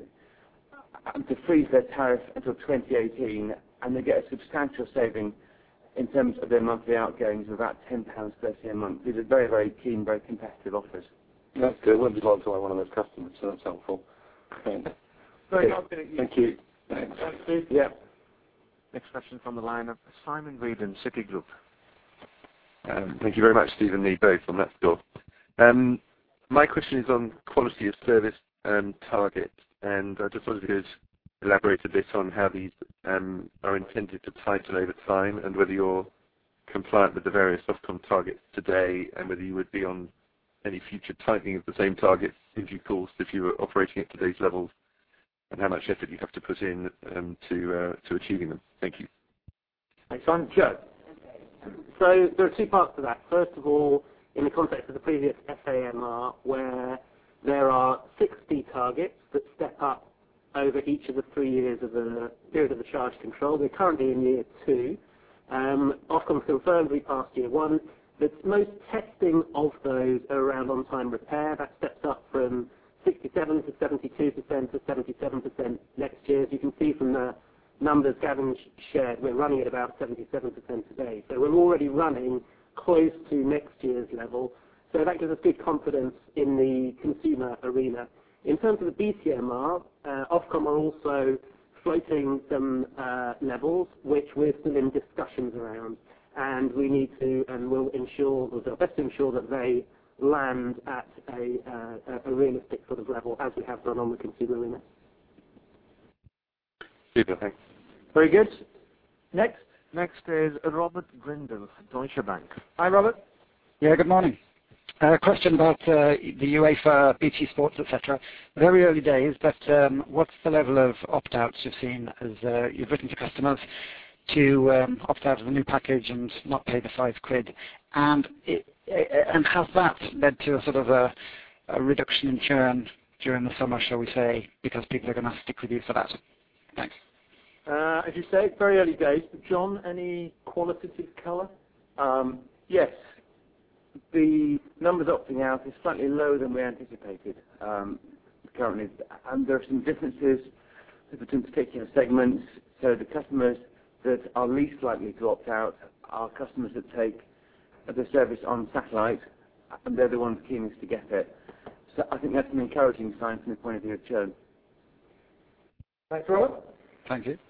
uh, to freeze their tariff until twenty eighteen, and they get a substantial saving in terms of their monthly outgoings of about ten pounds thirty a month. These are very, very keen, very competitive offers. That's good. It wouldn't be long till I'm one of those customers, so that's helpful. Thanks. Very okay. Thank you. Thanks. Thanks, yeah. Next question from the line of Simon Reed, Citigroup. Um, thank you very much, Stephen Lee, both on that score. Um, my question is on quality of service um, targets, and I just wanted to elaborate a bit on how these um, are intended to tighten over time, and whether you're compliant with the various Ofcom targets today, and whether you would be on any future tightening of the same targets in due course if you were operating at today's levels, and how much effort you have to put in um, to uh, to achieving them. Thank you. Thanks, Simon. Joe. So there are two parts to that. First of all, in the context of the previous S A M R, where there are sixty targets that step up over each of the three years of the period of the charge control. We're currently in year two. Um, Ofcom confirmed we passed year one. The most testing of those are around on-time repair. That steps up from sixty-seven to seventy-two percent to seventy-seven percent next year. As you can see from the numbers Gavin shared, we're running at about seventy-seven percent today. So we're already running close to next year's level. So that gives us good confidence in the consumer arena. In terms of the B T M R, uh, Ofcom are also floating some uh, levels which we're still in discussions around, and we need to and will ensure, or do our best to ensure that they land at a, uh, a realistic sort of level as we have done on the consumer arena. Super, thanks. Very good. Next. Next is Robert Grindle, Deutsche Bank. Hi, Robert. Yeah, good morning. A uh, question about uh, the UEFA, B T Sports, et cetera. Very early days, but um, what's the level of opt-outs you've seen as uh, you've written to customers to um, opt out of the new package and not pay the five quid? And it, and has that led to a sort of a, a reduction in churn during the summer, shall we say, because people are going to stick with you for that? Thanks. Uh, as you say, very early days. But John, any qualitative colour? Um, yes. The numbers opting out is slightly lower than we anticipated um, currently, and there are some differences between particular segments. So the customers that are least likely to opt out are customers that take the service on satellite, and they're the ones keenest to get it. So I think that's an encouraging sign from the point of view of churn. Thanks, Robert. Thank you.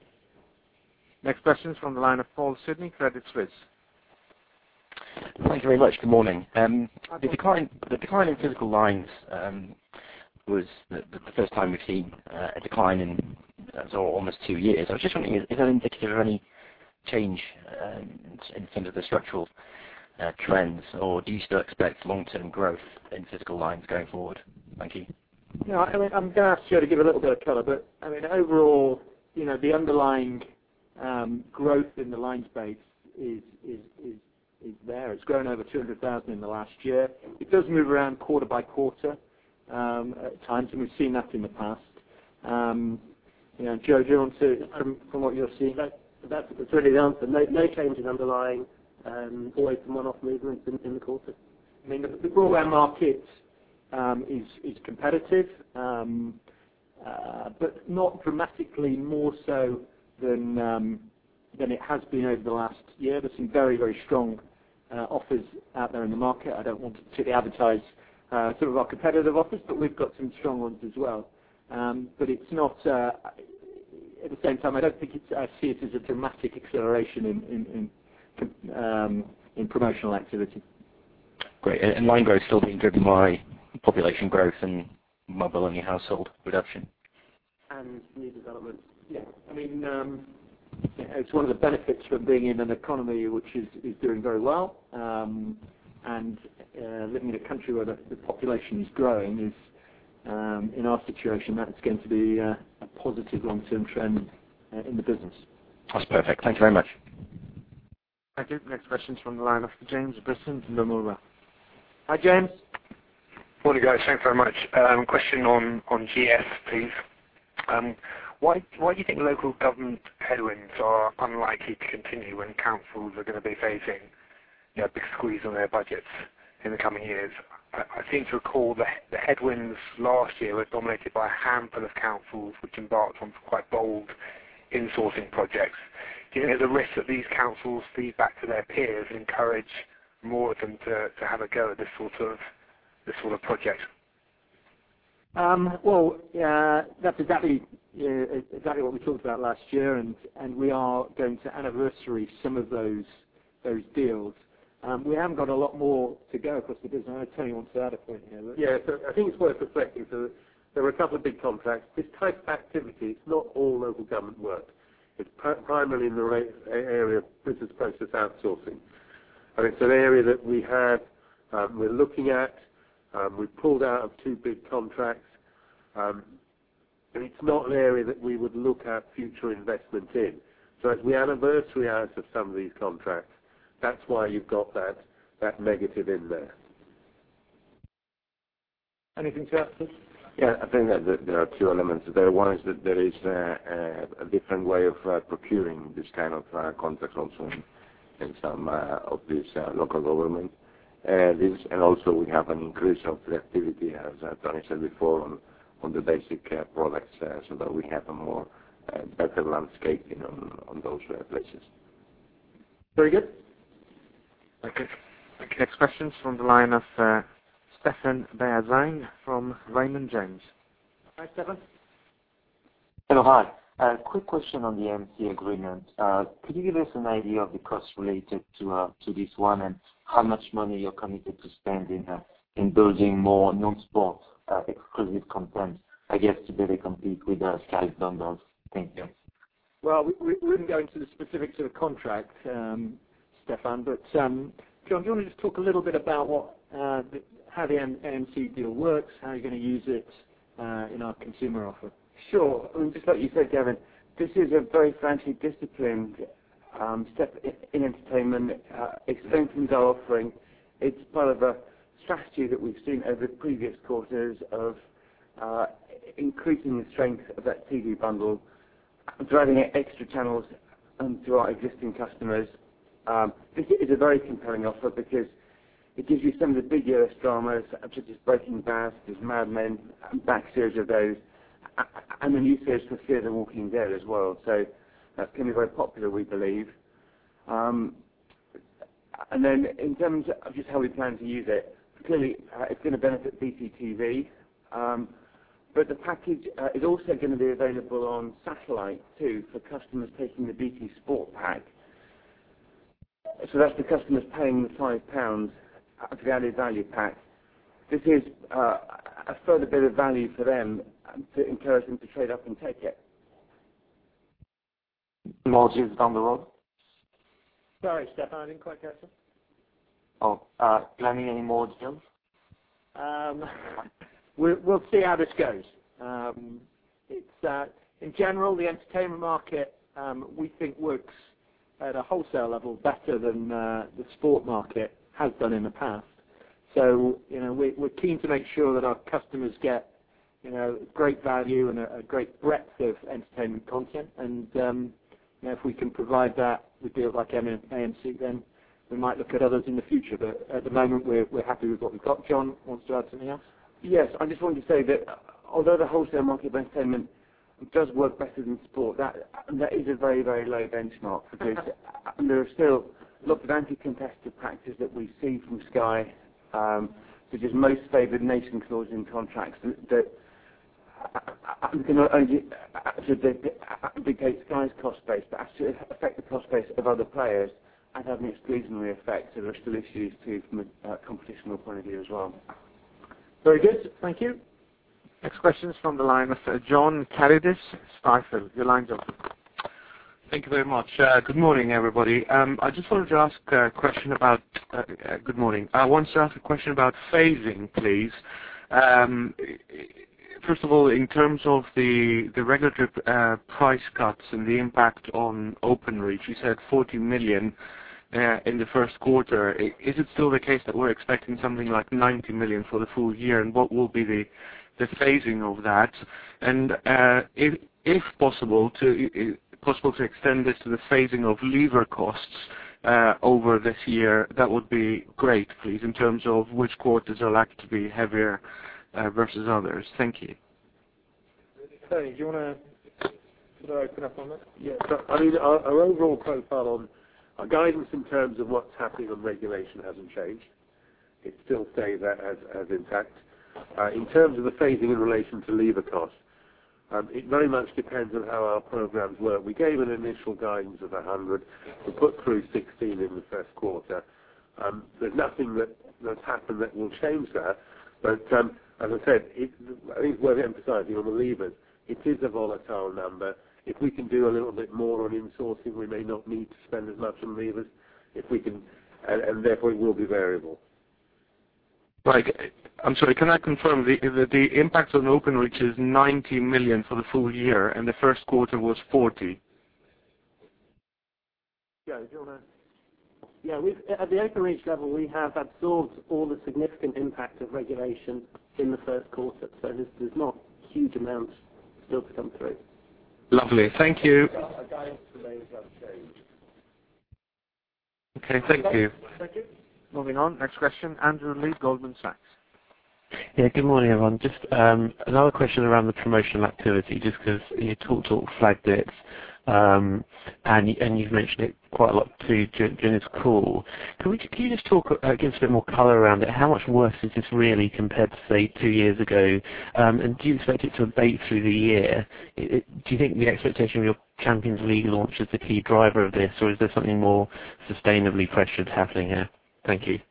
Next question is from the line of Paul Sidney, Credit Suisse. Thank you very much. Good morning. Um, the decline, the decline in physical lines um, was the, the first time we've seen uh, a decline in uh, so almost two years. I was just wondering, is, is that indicative of any change um, in terms of the structural uh, trends, or do you still expect long-term growth in physical lines going forward? Thank you. No, I mean, I'm going to ask you to give a little bit of colour, but I mean, overall, you know, the underlying um, growth in the line space is is is is there. It's grown over two hundred thousand in the last year. It does move around quarter by quarter um, at times, and we've seen that in the past. Um, you know, Joe, do you want to, from, from what you're seeing? That, that's, that's really the answer. No, no change in underlying, um, always some one-off movements in, in the quarter. I mean, the, the broadband market um, is, is competitive, um, uh, but not dramatically more so than um, than it has been over the last year. There's some very, very strong uh, offers out there in the market. I don't want to particularly advertise uh, some of our competitive offers, but we've got some strong ones as well. Um, but it's not, uh, at the same time, I don't think it's, I see it as a dramatic acceleration in, in, in, um, in promotional activity. Great. And line growth still being driven by population growth and mobile-only household reduction? And new developments. Yeah, I mean, um, it's one of the benefits from being in an economy which is, is doing very well, um, and uh, living in a country where the, the population is growing is, um, in our situation, that's going to be uh, a positive long-term trend uh, in the business. That's perfect. Thank you very much. Thank you. Next question is from the line of James Brisson, Nomura. Hi, James. Morning, guys. Thanks very much. Um, question on, on G S, please. Um, Why, why do you think local government headwinds are unlikely to continue when councils are going to be facing you know, a big squeeze on their budgets in the coming years? I, I seem to recall the, the headwinds last year were dominated by a handful of councils which embarked on quite bold insourcing projects. Do you think there's a risk that these councils feed back to their peers and encourage more of them to, to have a go at this sort of, this sort of project? Um, well, uh, that's exactly uh, exactly what we talked about last year, and, and we are going to anniversary some of those those deals. Um, we haven't got a lot more to go across the business. I know Tony wants to add a point here. But yeah, so I think it's worth reflecting. So there were a couple of big contracts. This type of activity, it's not all local government work. It's pr primarily in the area of business process outsourcing. And it's an area that we have, um, we're looking at. Um, we've pulled out of two big contracts, um, and it's not an area that we would look at future investment in. So as we anniversary out of some of these contracts, that's why you've got that, that negative in there. Anything to add, please? Yeah, I think that th- there are two elements there. One is that there is uh, a different way of uh, procuring this kind of uh, contracts also in, in some uh, of these uh, local government. Uh, this, and also we have an increase of the activity, as uh, Tony said before, on, on the basic uh, products, uh, so that we have a more uh, better landscaping on, on those uh, places. Very good. Okay. Next questions from the line of uh, Stefan Beazain from Raymond James. Hi, Stefan. Hello, hi. Uh, quick question on the M C agreement. Uh, could you give us an idea of the costs related to uh, to this one and how much money you're committed to spend in uh, in building more non-sport uh, exclusive content, I guess, to better compete with uh, Sky's bundles? Thank you. Well, we, we wouldn't go into the specifics of the contract, um, Stefan, but um, John, do you want to just talk a little bit about what uh, the, how the M- A M C deal works, how you're going to use it uh, in our consumer offer? Sure. I mean, just like you said, Gavin, this is a very financially disciplined um, step in, in entertainment. Uh, it strengthens our offering. It's part of a strategy that we've seen over the previous quarters of uh, increasing the strength of that T V bundle, driving extra channels um, to our existing customers. Um, this is a very compelling offer because it gives you some of the big U S dramas, such as Breaking Bad, there's Mad Men, back series of those, and the new series for Fear the Walking Dead as well. So that's going to be very popular, we believe. Um, and then in terms of just how we plan to use it, clearly uh, it's going to benefit B T T V, um, but the package uh, is also going to be available on satellite too for customers taking the B T Sport pack. So that's the customers paying the five pounds for the added value pack. This is uh, a further bit of value for them to encourage them to trade up and take it. More deals down the road? Sorry, Stefan, I didn't quite catch that. Oh, uh, planning any more deals? Um, we'll, we'll see how this goes. Um, it's uh, in general, the entertainment market um, we think works at a wholesale level better than uh, the sport market has done in the past. So, you know, we, we're keen to make sure that our customers get, you know, great value and a, a great breadth of entertainment content. And um, you know, if we can provide that with deals like A M C, then we might look at others in the future. But at the moment, we're, we're happy with what we've got. John wants to add something else? Yes, I just wanted to say that although the wholesale market of entertainment does work better than sport, that that is a very, very low benchmark because there are still lots of anti-competitive practices that we see from Sky, um, such as most favoured nation clause in contracts that, that can not only dictate Sky's cost base, but actually affect the cost base of other players and have an exclusionary effect. So there are still issues too from a uh, competitional point of view as well. Very good, thank you. Next question is from the line of uh, John Caridis, Stifel. Your line's open. Thank you very much. Uh, good morning, everybody. Um, I just wanted to ask a question about. Uh, uh, good morning. I wanted to ask a question about phasing, please. Um, first of all, in terms of the the regulatory uh, price cuts and the impact on OpenReach, you said forty million uh, in the first quarter. Is it still the case that we're expecting something like ninety million for the full year? And what will be the the phasing of that? And uh, if if possible, to possible to extend this to the phasing of lever costs uh, over this year, that would be great, please, in terms of which quarters are likely to be heavier uh, versus others. Thank you. Tony, do you want to sort of open up on that? Yeah, so, I mean, our, our overall profile on our guidance in terms of what's happening on regulation hasn't changed. It still stays as, as intact. Uh, in terms of the phasing in relation to lever costs, Um, it very much depends on how our programs work. We gave an initial guidance of one hundred. We put through sixteen in the first quarter. Um, there's nothing that, that's happened that will change that. But um, as I said, it, I think it's worth emphasising on the levers. It is a volatile number. If we can do a little bit more on insourcing, we may not need to spend as much on levers. If we can, and, and therefore it will be variable. Right. I'm sorry, can I confirm the, the, the impact on OpenReach is ninety million for the full year and the first quarter was forty? Yeah, do you want to... Yeah, we've, at the Openreach level, we have absorbed all the significant impact of regulation in the first quarter, so there's, there's not huge amounts still to come through. Lovely, thank you. Okay, thank you. Thank you. Moving on, next question, Andrew Lee, Goldman Sachs. Yeah, good morning, everyone. Just um, another question around the promotional activity, just because you talk talk flagged it, um, and and you've mentioned it quite a lot too during this call. Can we can you just talk, uh, give us a bit more colour around it? How much worse is this really compared to say two years ago? Um, and do you expect it to abate through the year? It, it, do you think the expectation of your Champions League launch is the key driver of this, or is there something more sustainably pressured happening here? Thank you.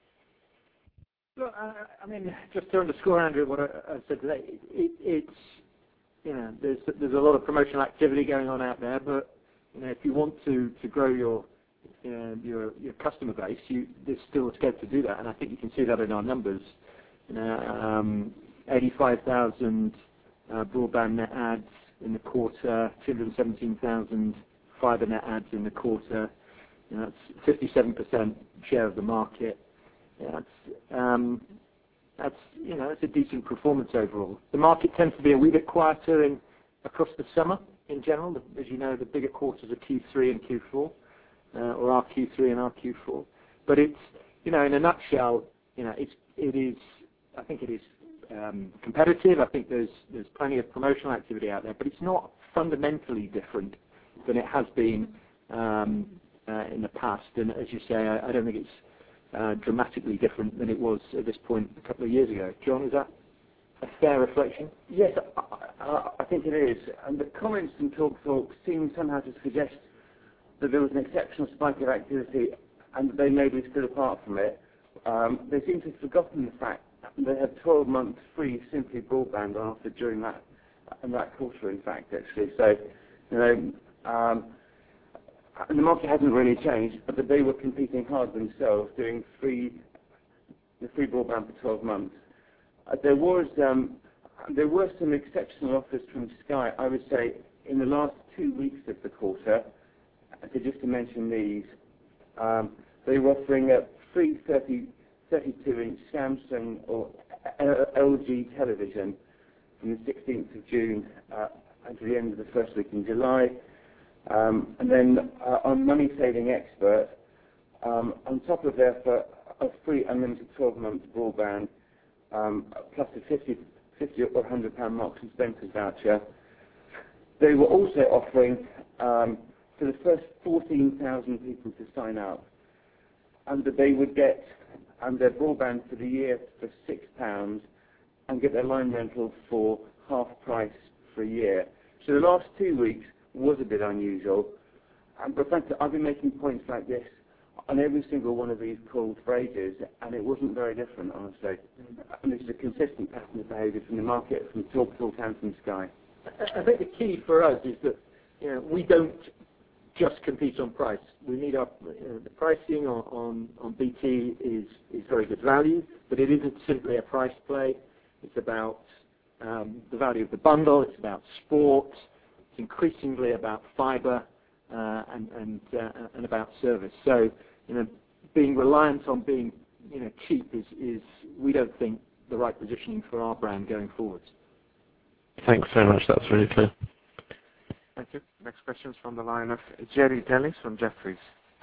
Look, I, I mean, just to underscore, Andrew, what I, I said today, it, it, it's, you know, there's there's a lot of promotional activity going on out there, but you know, if you want to, to grow your you know, your your customer base, you, there's still a scope to do that, and I think you can see that in our numbers. You know, um, eighty-five thousand uh, broadband net adds in the quarter, two hundred seventeen thousand fibre net adds in the quarter. You know, that's fifty-seven percent share of the market. Yeah, that's, um, that's you know it's a decent performance overall. The market tends to be a wee bit quieter in across the summer in general. As you know, the bigger quarters are Q three and Q four, uh, or our Q three and our Q four. But it's you know in a nutshell, you know it's it is I think it is um, competitive. I think there's there's plenty of promotional activity out there, but it's not fundamentally different than it has been um, uh, in the past. And as you say, I, I don't think it's Uh, dramatically different than it was at this point a couple of years ago. John, is that a fair reflection? Yes, I, I, I think it is. And the comments from Talk Talk seem somehow to suggest that there was an exceptional spike of activity and that they maybe stood apart from it. Um, they seem to have forgotten the fact that they had twelve months free Simply Broadband after during that and that quarter, in fact, actually. So, you know, um, and the market hasn't really changed, but they were competing hard themselves, doing free, the free broadband for twelve months. Uh, there was, um, there were some exceptional offers from Sky, I would say, in the last two weeks of the quarter. So just to mention these, um, they were offering a free thirty-two inch Samsung or L G television from the sixteenth of June uh, until the end of the first week in July. Um, and then uh, on Money Saving Expert, um, on top of their for a free unlimited twelve month broadband, um, plus a fifty, fifty or one hundred pound Marks and Spencer's voucher, they were also offering um, for the first fourteen thousand people to sign up, and that they would get um, their broadband for the year for six pounds and get their line rental for half price for a year. So the last two weeks was a bit unusual, um, but frankly, I've been making points like this on every single one of these calls for ages, and it wasn't very different, honestly. And this is a consistent pattern of behaviour from the market, from Talk Talk and from Sky. I think the key for us is that you know, we don't just compete on price. We need our you know, the pricing on, on, on B T is, is very good value, but it isn't simply a price play. It's about um, the value of the bundle. It's about sport. Increasingly about fibre uh, and and, uh, and about service. So, you know, being reliant on being you know cheap is, is we don't think the right positioning for our brand going forward. Thanks very much. That's really clear. Thank you. Next question is from the line of Jerry Dellis from Jefferies.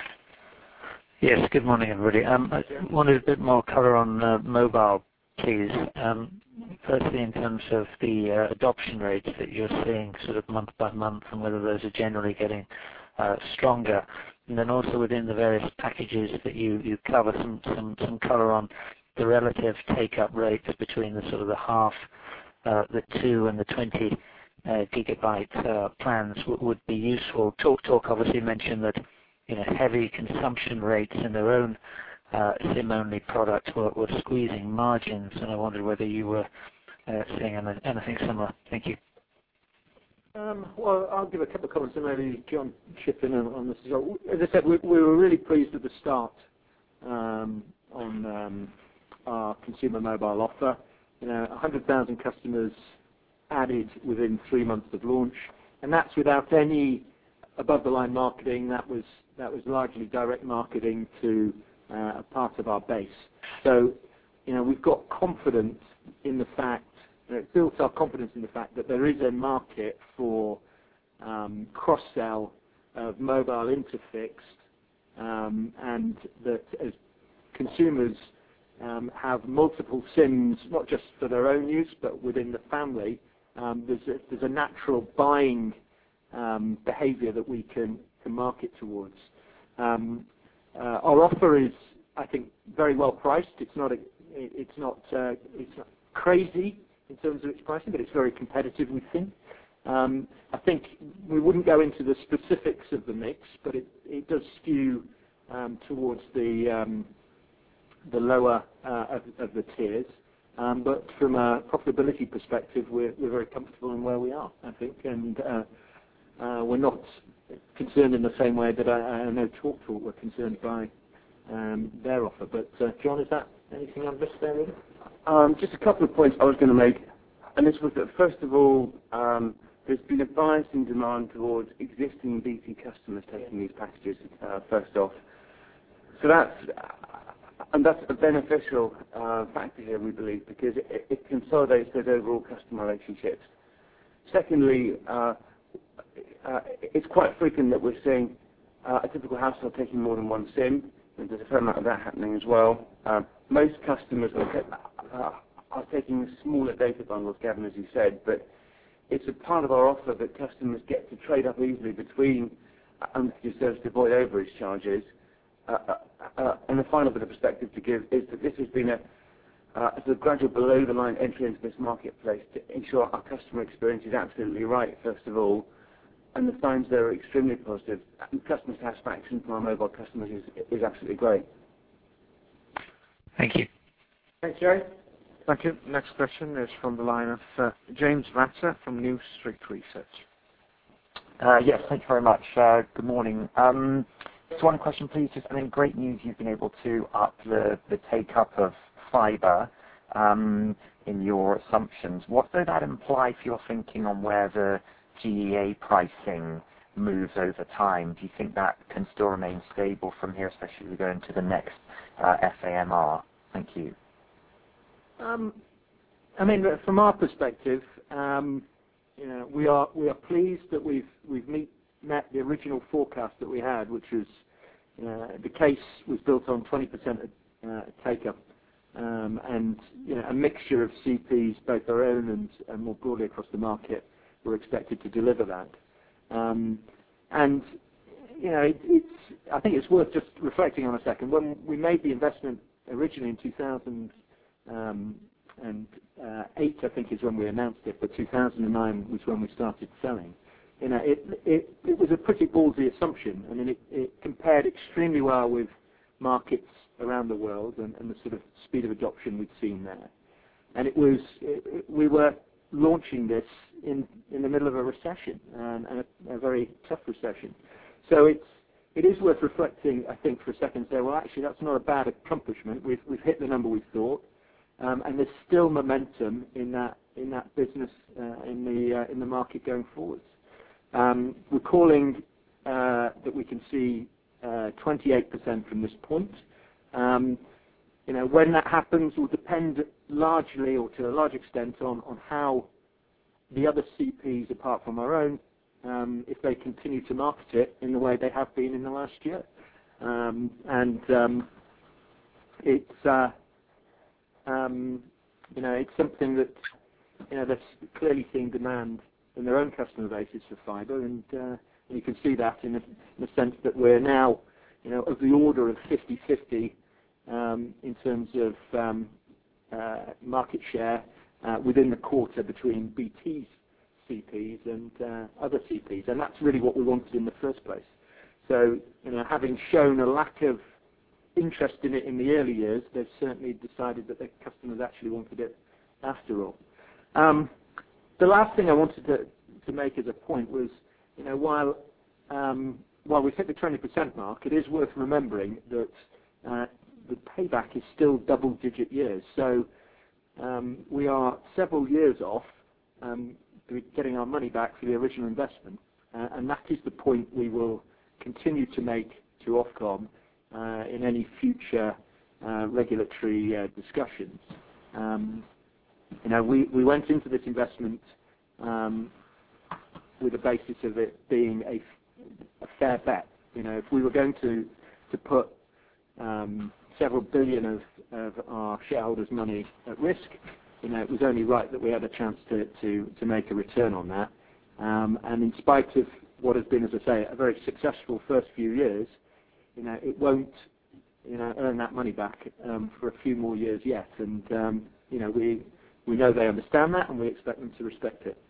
Yes. Good morning, everybody. Um, I wanted a bit more colour on uh, mobile, please. Um, firstly, in terms of the uh, adoption rates that you're seeing sort of month by month and whether those are generally getting uh, stronger. And then also within the various packages that you, you cover, some, some, some colour on the relative take-up rates between the sort of the half, uh, the two and the twenty uh, gigabyte uh, plans w would be useful. Talk Talk obviously mentioned that you know, heavy consumption rates in their own Uh, SIM-only product were, were squeezing margins, and I wondered whether you were uh, seeing any, anything similar. Thank you. Um, well, I'll give a couple of comments and maybe John chip in on, on this as well. As I said, we, we were really pleased at the start um, on um, our consumer mobile offer. You know, one hundred thousand customers added within three months of launch, and that's without any above-the-line marketing. That was that was largely direct marketing to uh, a part of our base. So, you know, we've got confidence in the fact, you know, it built our confidence in the fact that there is a market for um, cross-sell of mobile into fixed, um, and that as consumers um, have multiple SIMs, not just for their own use, but within the family, um, there's, a, there's a natural buying um, behavior that we can, can market towards. Um, uh, our offer is, I think, very well priced. It's not, a, it's not, uh, it's not crazy in terms of its pricing, but it's very competitive, we think. Um, I think we wouldn't go into the specifics of the mix, but it, it does skew um, towards the um, the lower uh, of, of the tiers. Um, but from a profitability perspective, we're, we're very comfortable in where we are, I think, and uh, uh, we're not concerned in the same way that I, I know TalkTalk were concerned by um, their offer. But uh, John, is that anything I've missed there, really? Um, just a couple of points I was going to make, and this was that first of all, um, there's been a bias in demand towards existing B T customers taking these packages uh, first off. So that's, and that's a beneficial uh, factor here, we believe, because it, it consolidates those overall customer relationships. Secondly, uh, uh, it's quite frequent that we're seeing uh, a typical household taking more than one SIM, and there's a fair amount of that happening as well. Uh, most customers are, uh, are taking smaller data bundles, Gavin, as you said, but it's a part of our offer that customers get to trade up easily between unlimited service to avoid overage charges. Uh, uh, uh, and the final bit of perspective to give is that this has been a, uh, a gradual below-the-line entry into this marketplace to ensure our customer experience is absolutely right, first of all, and the signs there are extremely positive. And customer satisfaction from our mobile customers is, is absolutely great. Thank you. Thanks, Jerry. Thank you. Next question is from the line of uh, James Ratzer from New Street Research. Uh, yes, thank you very much. Uh, good morning. Um, just one question, please. Just, I mean, great news you've been able to up the, the take-up of fibre um, in your assumptions. What does that imply for your thinking on where the G E A pricing moves over time? Do you think that can still remain stable from here, especially as we go into the next uh, F A M R? Thank you. Um, I mean, from our perspective, um, you know, we are we are pleased that we've we've meet, met the original forecast that we had, which was uh, the case was built on twenty percent uh, take up, um, and you know, a mixture of C Ps, both our own and, and more broadly across the market, were expected to deliver that. Um, and you know, it, it's I think it's worth just reflecting on a second. When we made the investment originally in two thousand. Um, and uh, eight, I think, is when we announced it, but two thousand nine was when we started selling. You know, it, it, it was a pretty ballsy assumption. I mean, it, it compared extremely well with markets around the world and, and the sort of speed of adoption we'd seen there. And it was, it, it, we were launching this in, in the middle of a recession, um, and a, a very tough recession. So it's, it is worth reflecting, I think, for a second and say, well, actually, that's not a bad accomplishment. We've, we've hit the number we thought. Um, and there's still momentum in that in that business uh, in the uh, in the market going forwards. Um, we're calling uh, that we can see uh, twenty-eight percent from this point. Um, you know, when that happens will depend largely, or to a large extent, on on how the other C Ps, apart from our own, um, if they continue to market it in the way they have been in the last year. Um, and um, it's uh, Um, you know, it's something that, you know, they're clearly seeing demand in their own customer bases for fibre, and, uh, and you can see that in the, in the sense that we're now, you know, of the order of fifty fifty um, in terms of um, uh, market share uh, within the quarter between B T's C Ps and uh, other C Ps, and that's really what we wanted in the first place. So, you know, having shown a lack of interest in it in the early years, they've certainly decided that their customers actually wanted it after all. Um, the last thing I wanted to, to make as a point was, you know, while um, while we've hit the twenty percent mark, it is worth remembering that uh, the payback is still double-digit years. So um, we are several years off um, getting our money back for the original investment, uh, and that is the point we will continue to make to Ofcom uh, in any future uh, regulatory uh, discussions. Um, you know, we, we went into this investment um, with the basis of it being a, a fair bet. You know, if we were going to to put um, several billion of, of our shareholders' money at risk, you know, it was only right that we had a chance to, to, to make a return on that. Um, and in spite of what has been, as I say, a very successful first few years, you know, it won't, you know, earn that money back um, for a few more years yet. And um, you know, we we know they understand that, and we expect them to respect it.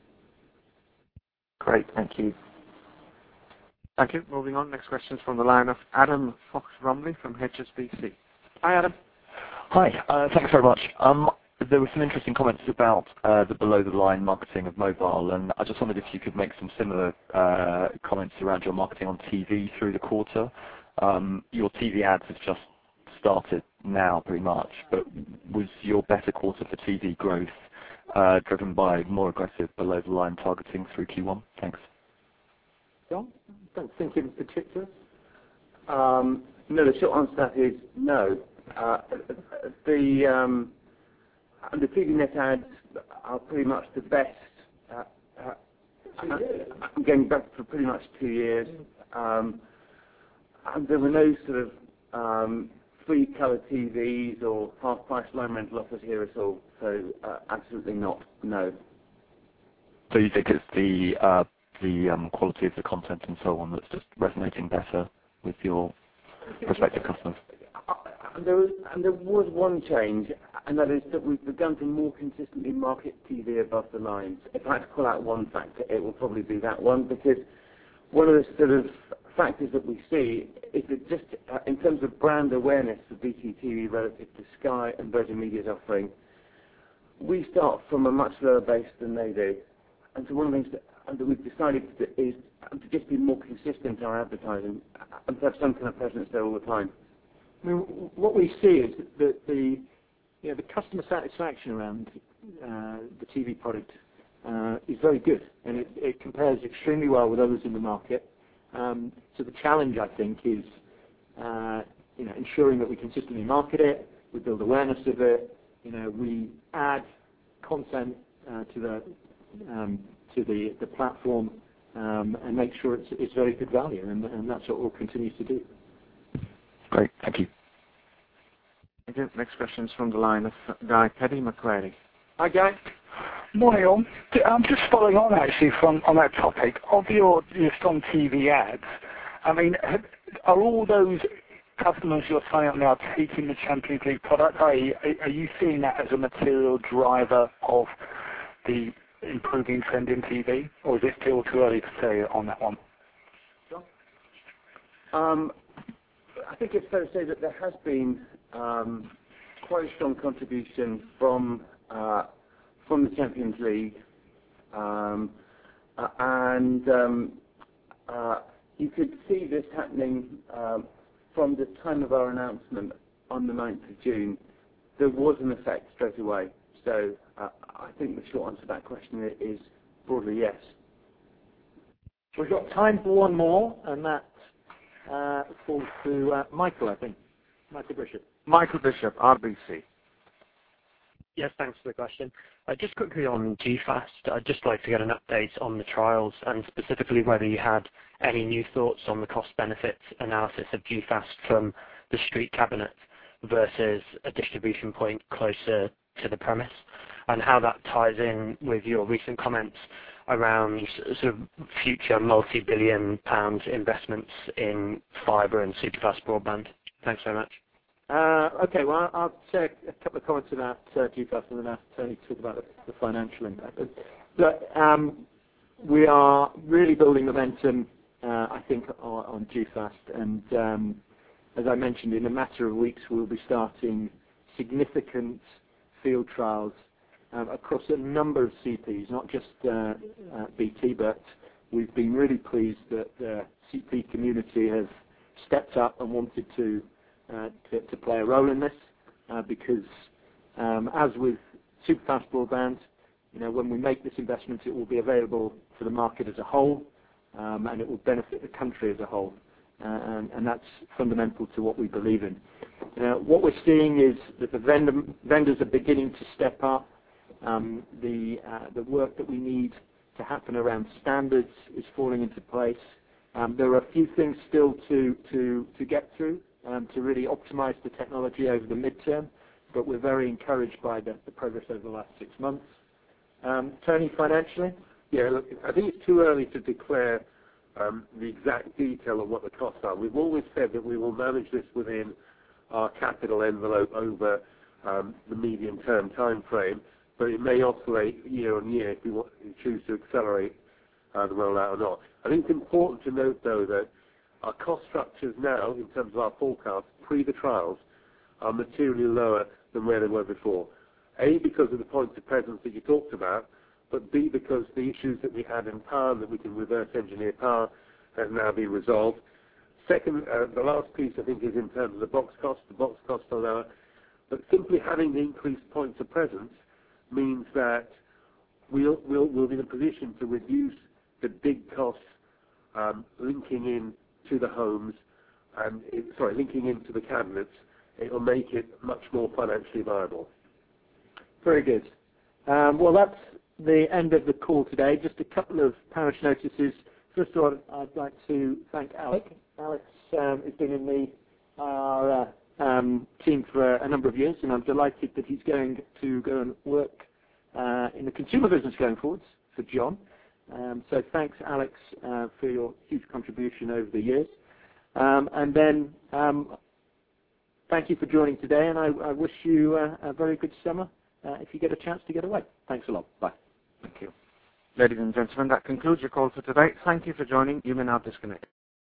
Great, thank you. Thank you. Moving on, next question is from the line of Adam Fox-Rumley from H S B C. Hi, Adam. Hi, uh, thanks very much. Um, there were some interesting comments about uh, the below-the-line marketing of mobile, and I just wondered if you could make some similar uh, comments around your marketing on T V through the quarter. Um, your T V ads have just started now, pretty much, but was your better quarter for T V growth uh, driven by more aggressive below-the-line targeting through Q one? Thanks. John? I don't think in particular. Um, no, the short answer to that is no. Uh, the um, the T V net ads are pretty much the best. Uh, uh, I'm going back for pretty much two years. Um, and there were no sort of um, free colour T Vs or half-price line rental offers here at all. So uh, absolutely not. No. So you think it's the uh, the um, quality of the content and so on that's just resonating better with your prospective customers? And there was, and there was one change, and that is that we've begun to more consistently market T V above the lines. If I had to call out one factor, it will probably be that one, because one of the sort of factors that we see is that just uh, in terms of brand awareness for B T T V relative to Sky and Virgin Media's offering, we start from a much lower base than they do. And so one of the things that, and that we've decided to do is to just be more consistent in our advertising and to have some kind of presence there all the time. I mean, what we see is that the, you know, the customer satisfaction around uh, the T V product uh, is very good, and it, it compares extremely well with others in the market. Um, so the challenge, I think, is uh, you know, ensuring that we consistently market it, we build awareness of it, you know, we add content uh, to the um, to the, the platform um, and make sure it's, it's very good value, and, and that's what we'll continue to do. Great, thank you. Thank you. Next question is from the line of Guy Peddy, Macquarie. Hi, Guy. Morning, all. I'm just following on actually from on that topic of your just on T V ads. I mean, are all those customers you're signing up now taking the Champions League product? Are you, are you seeing that as a material driver of the improving trend in T V, or is it still too early to say on that one? Um, I think it's fair to say that there has been um, quite a strong contribution from uh, from the Champions League, um, uh, and um, uh, you could see this happening um, from the time of our announcement on the ninth of June. There was an effect straight away. So uh, I think the short answer to that question is broadly yes. We've got time for one more, and that uh, falls to uh, Michael, I think. Michael Bishop. Michael Bishop, R B C. Yes, thanks for the question. Uh, just quickly on G FAST, I'd just like to get an update on the trials and specifically whether you had any new thoughts on the cost-benefit analysis of G FAST from the street cabinet versus a distribution point closer to the premise, and how that ties in with your recent comments around sort of future multi-billion pound investments in fibre and superfast broadband. Thanks very much. Uh, okay, well, I'll say a couple of comments about uh, G FAST and then ask Tony to talk about the, the financial impact. But, look, um, we are really building momentum, uh, I think, on, on G FAST, and um, as I mentioned, in a matter of weeks we'll be starting significant field trials um, across a number of C Ps, not just uh, uh, B T, but we've been really pleased that the C P community has stepped up and wanted to uh, to, to play a role in this, uh, because um, as with superfast broadband, you know, when we make this investment, it will be available for the market as a whole, um, and it will benefit the country as a whole. uh, and, and that's fundamental to what we believe in. Uh, what we're seeing is that the vendor, vendors are beginning to step up. Um, the, uh, the work that we need to happen around standards is falling into place. Um, there are a few things still to, to, to get through um, to really optimize the technology over the midterm, but we're very encouraged by the, the progress over the last six months. Um, Tony, financially? Yeah, look, I think it's too early to declare um, the exact detail of what the costs are. We've always said that we will manage this within our capital envelope over um, the medium-term time frame, but it may oscillate year on year if we want, choose to accelerate uh, the rollout or not. I think it's important to note, though, that our cost structures now, in terms of our forecast, pre the trials, are materially lower than where they were before. A, because of the points of presence that you talked about, but B, because the issues that we had in power, that we can reverse engineer power, has now been resolved. Second, uh, the last piece, I think, is in terms of the box cost. The box costs are lower, but simply having the increased points of presence means that we'll, we'll, we'll be in a position to reduce the big costs um, linking in to the homes, and it, sorry, linking into the cabinets. It will make it much more financially viable. Very good. Um, well, that's the end of the call today. Just a couple of parish notices. First of all, I'd like to thank Alex. Alex um, has been in the, our uh, um, team for a number of years, and I'm delighted that he's going to go and work uh, in the consumer business going forwards for John. Um, so thanks, Alex, uh, for your huge contribution over the years. Um, and then um, thank you for joining today, and I, I wish you uh, a very good summer uh, if you get a chance to get away. Thanks a lot. Bye. Thank you. Ladies and gentlemen, that concludes your call for today. Thank you for joining. You may now disconnect.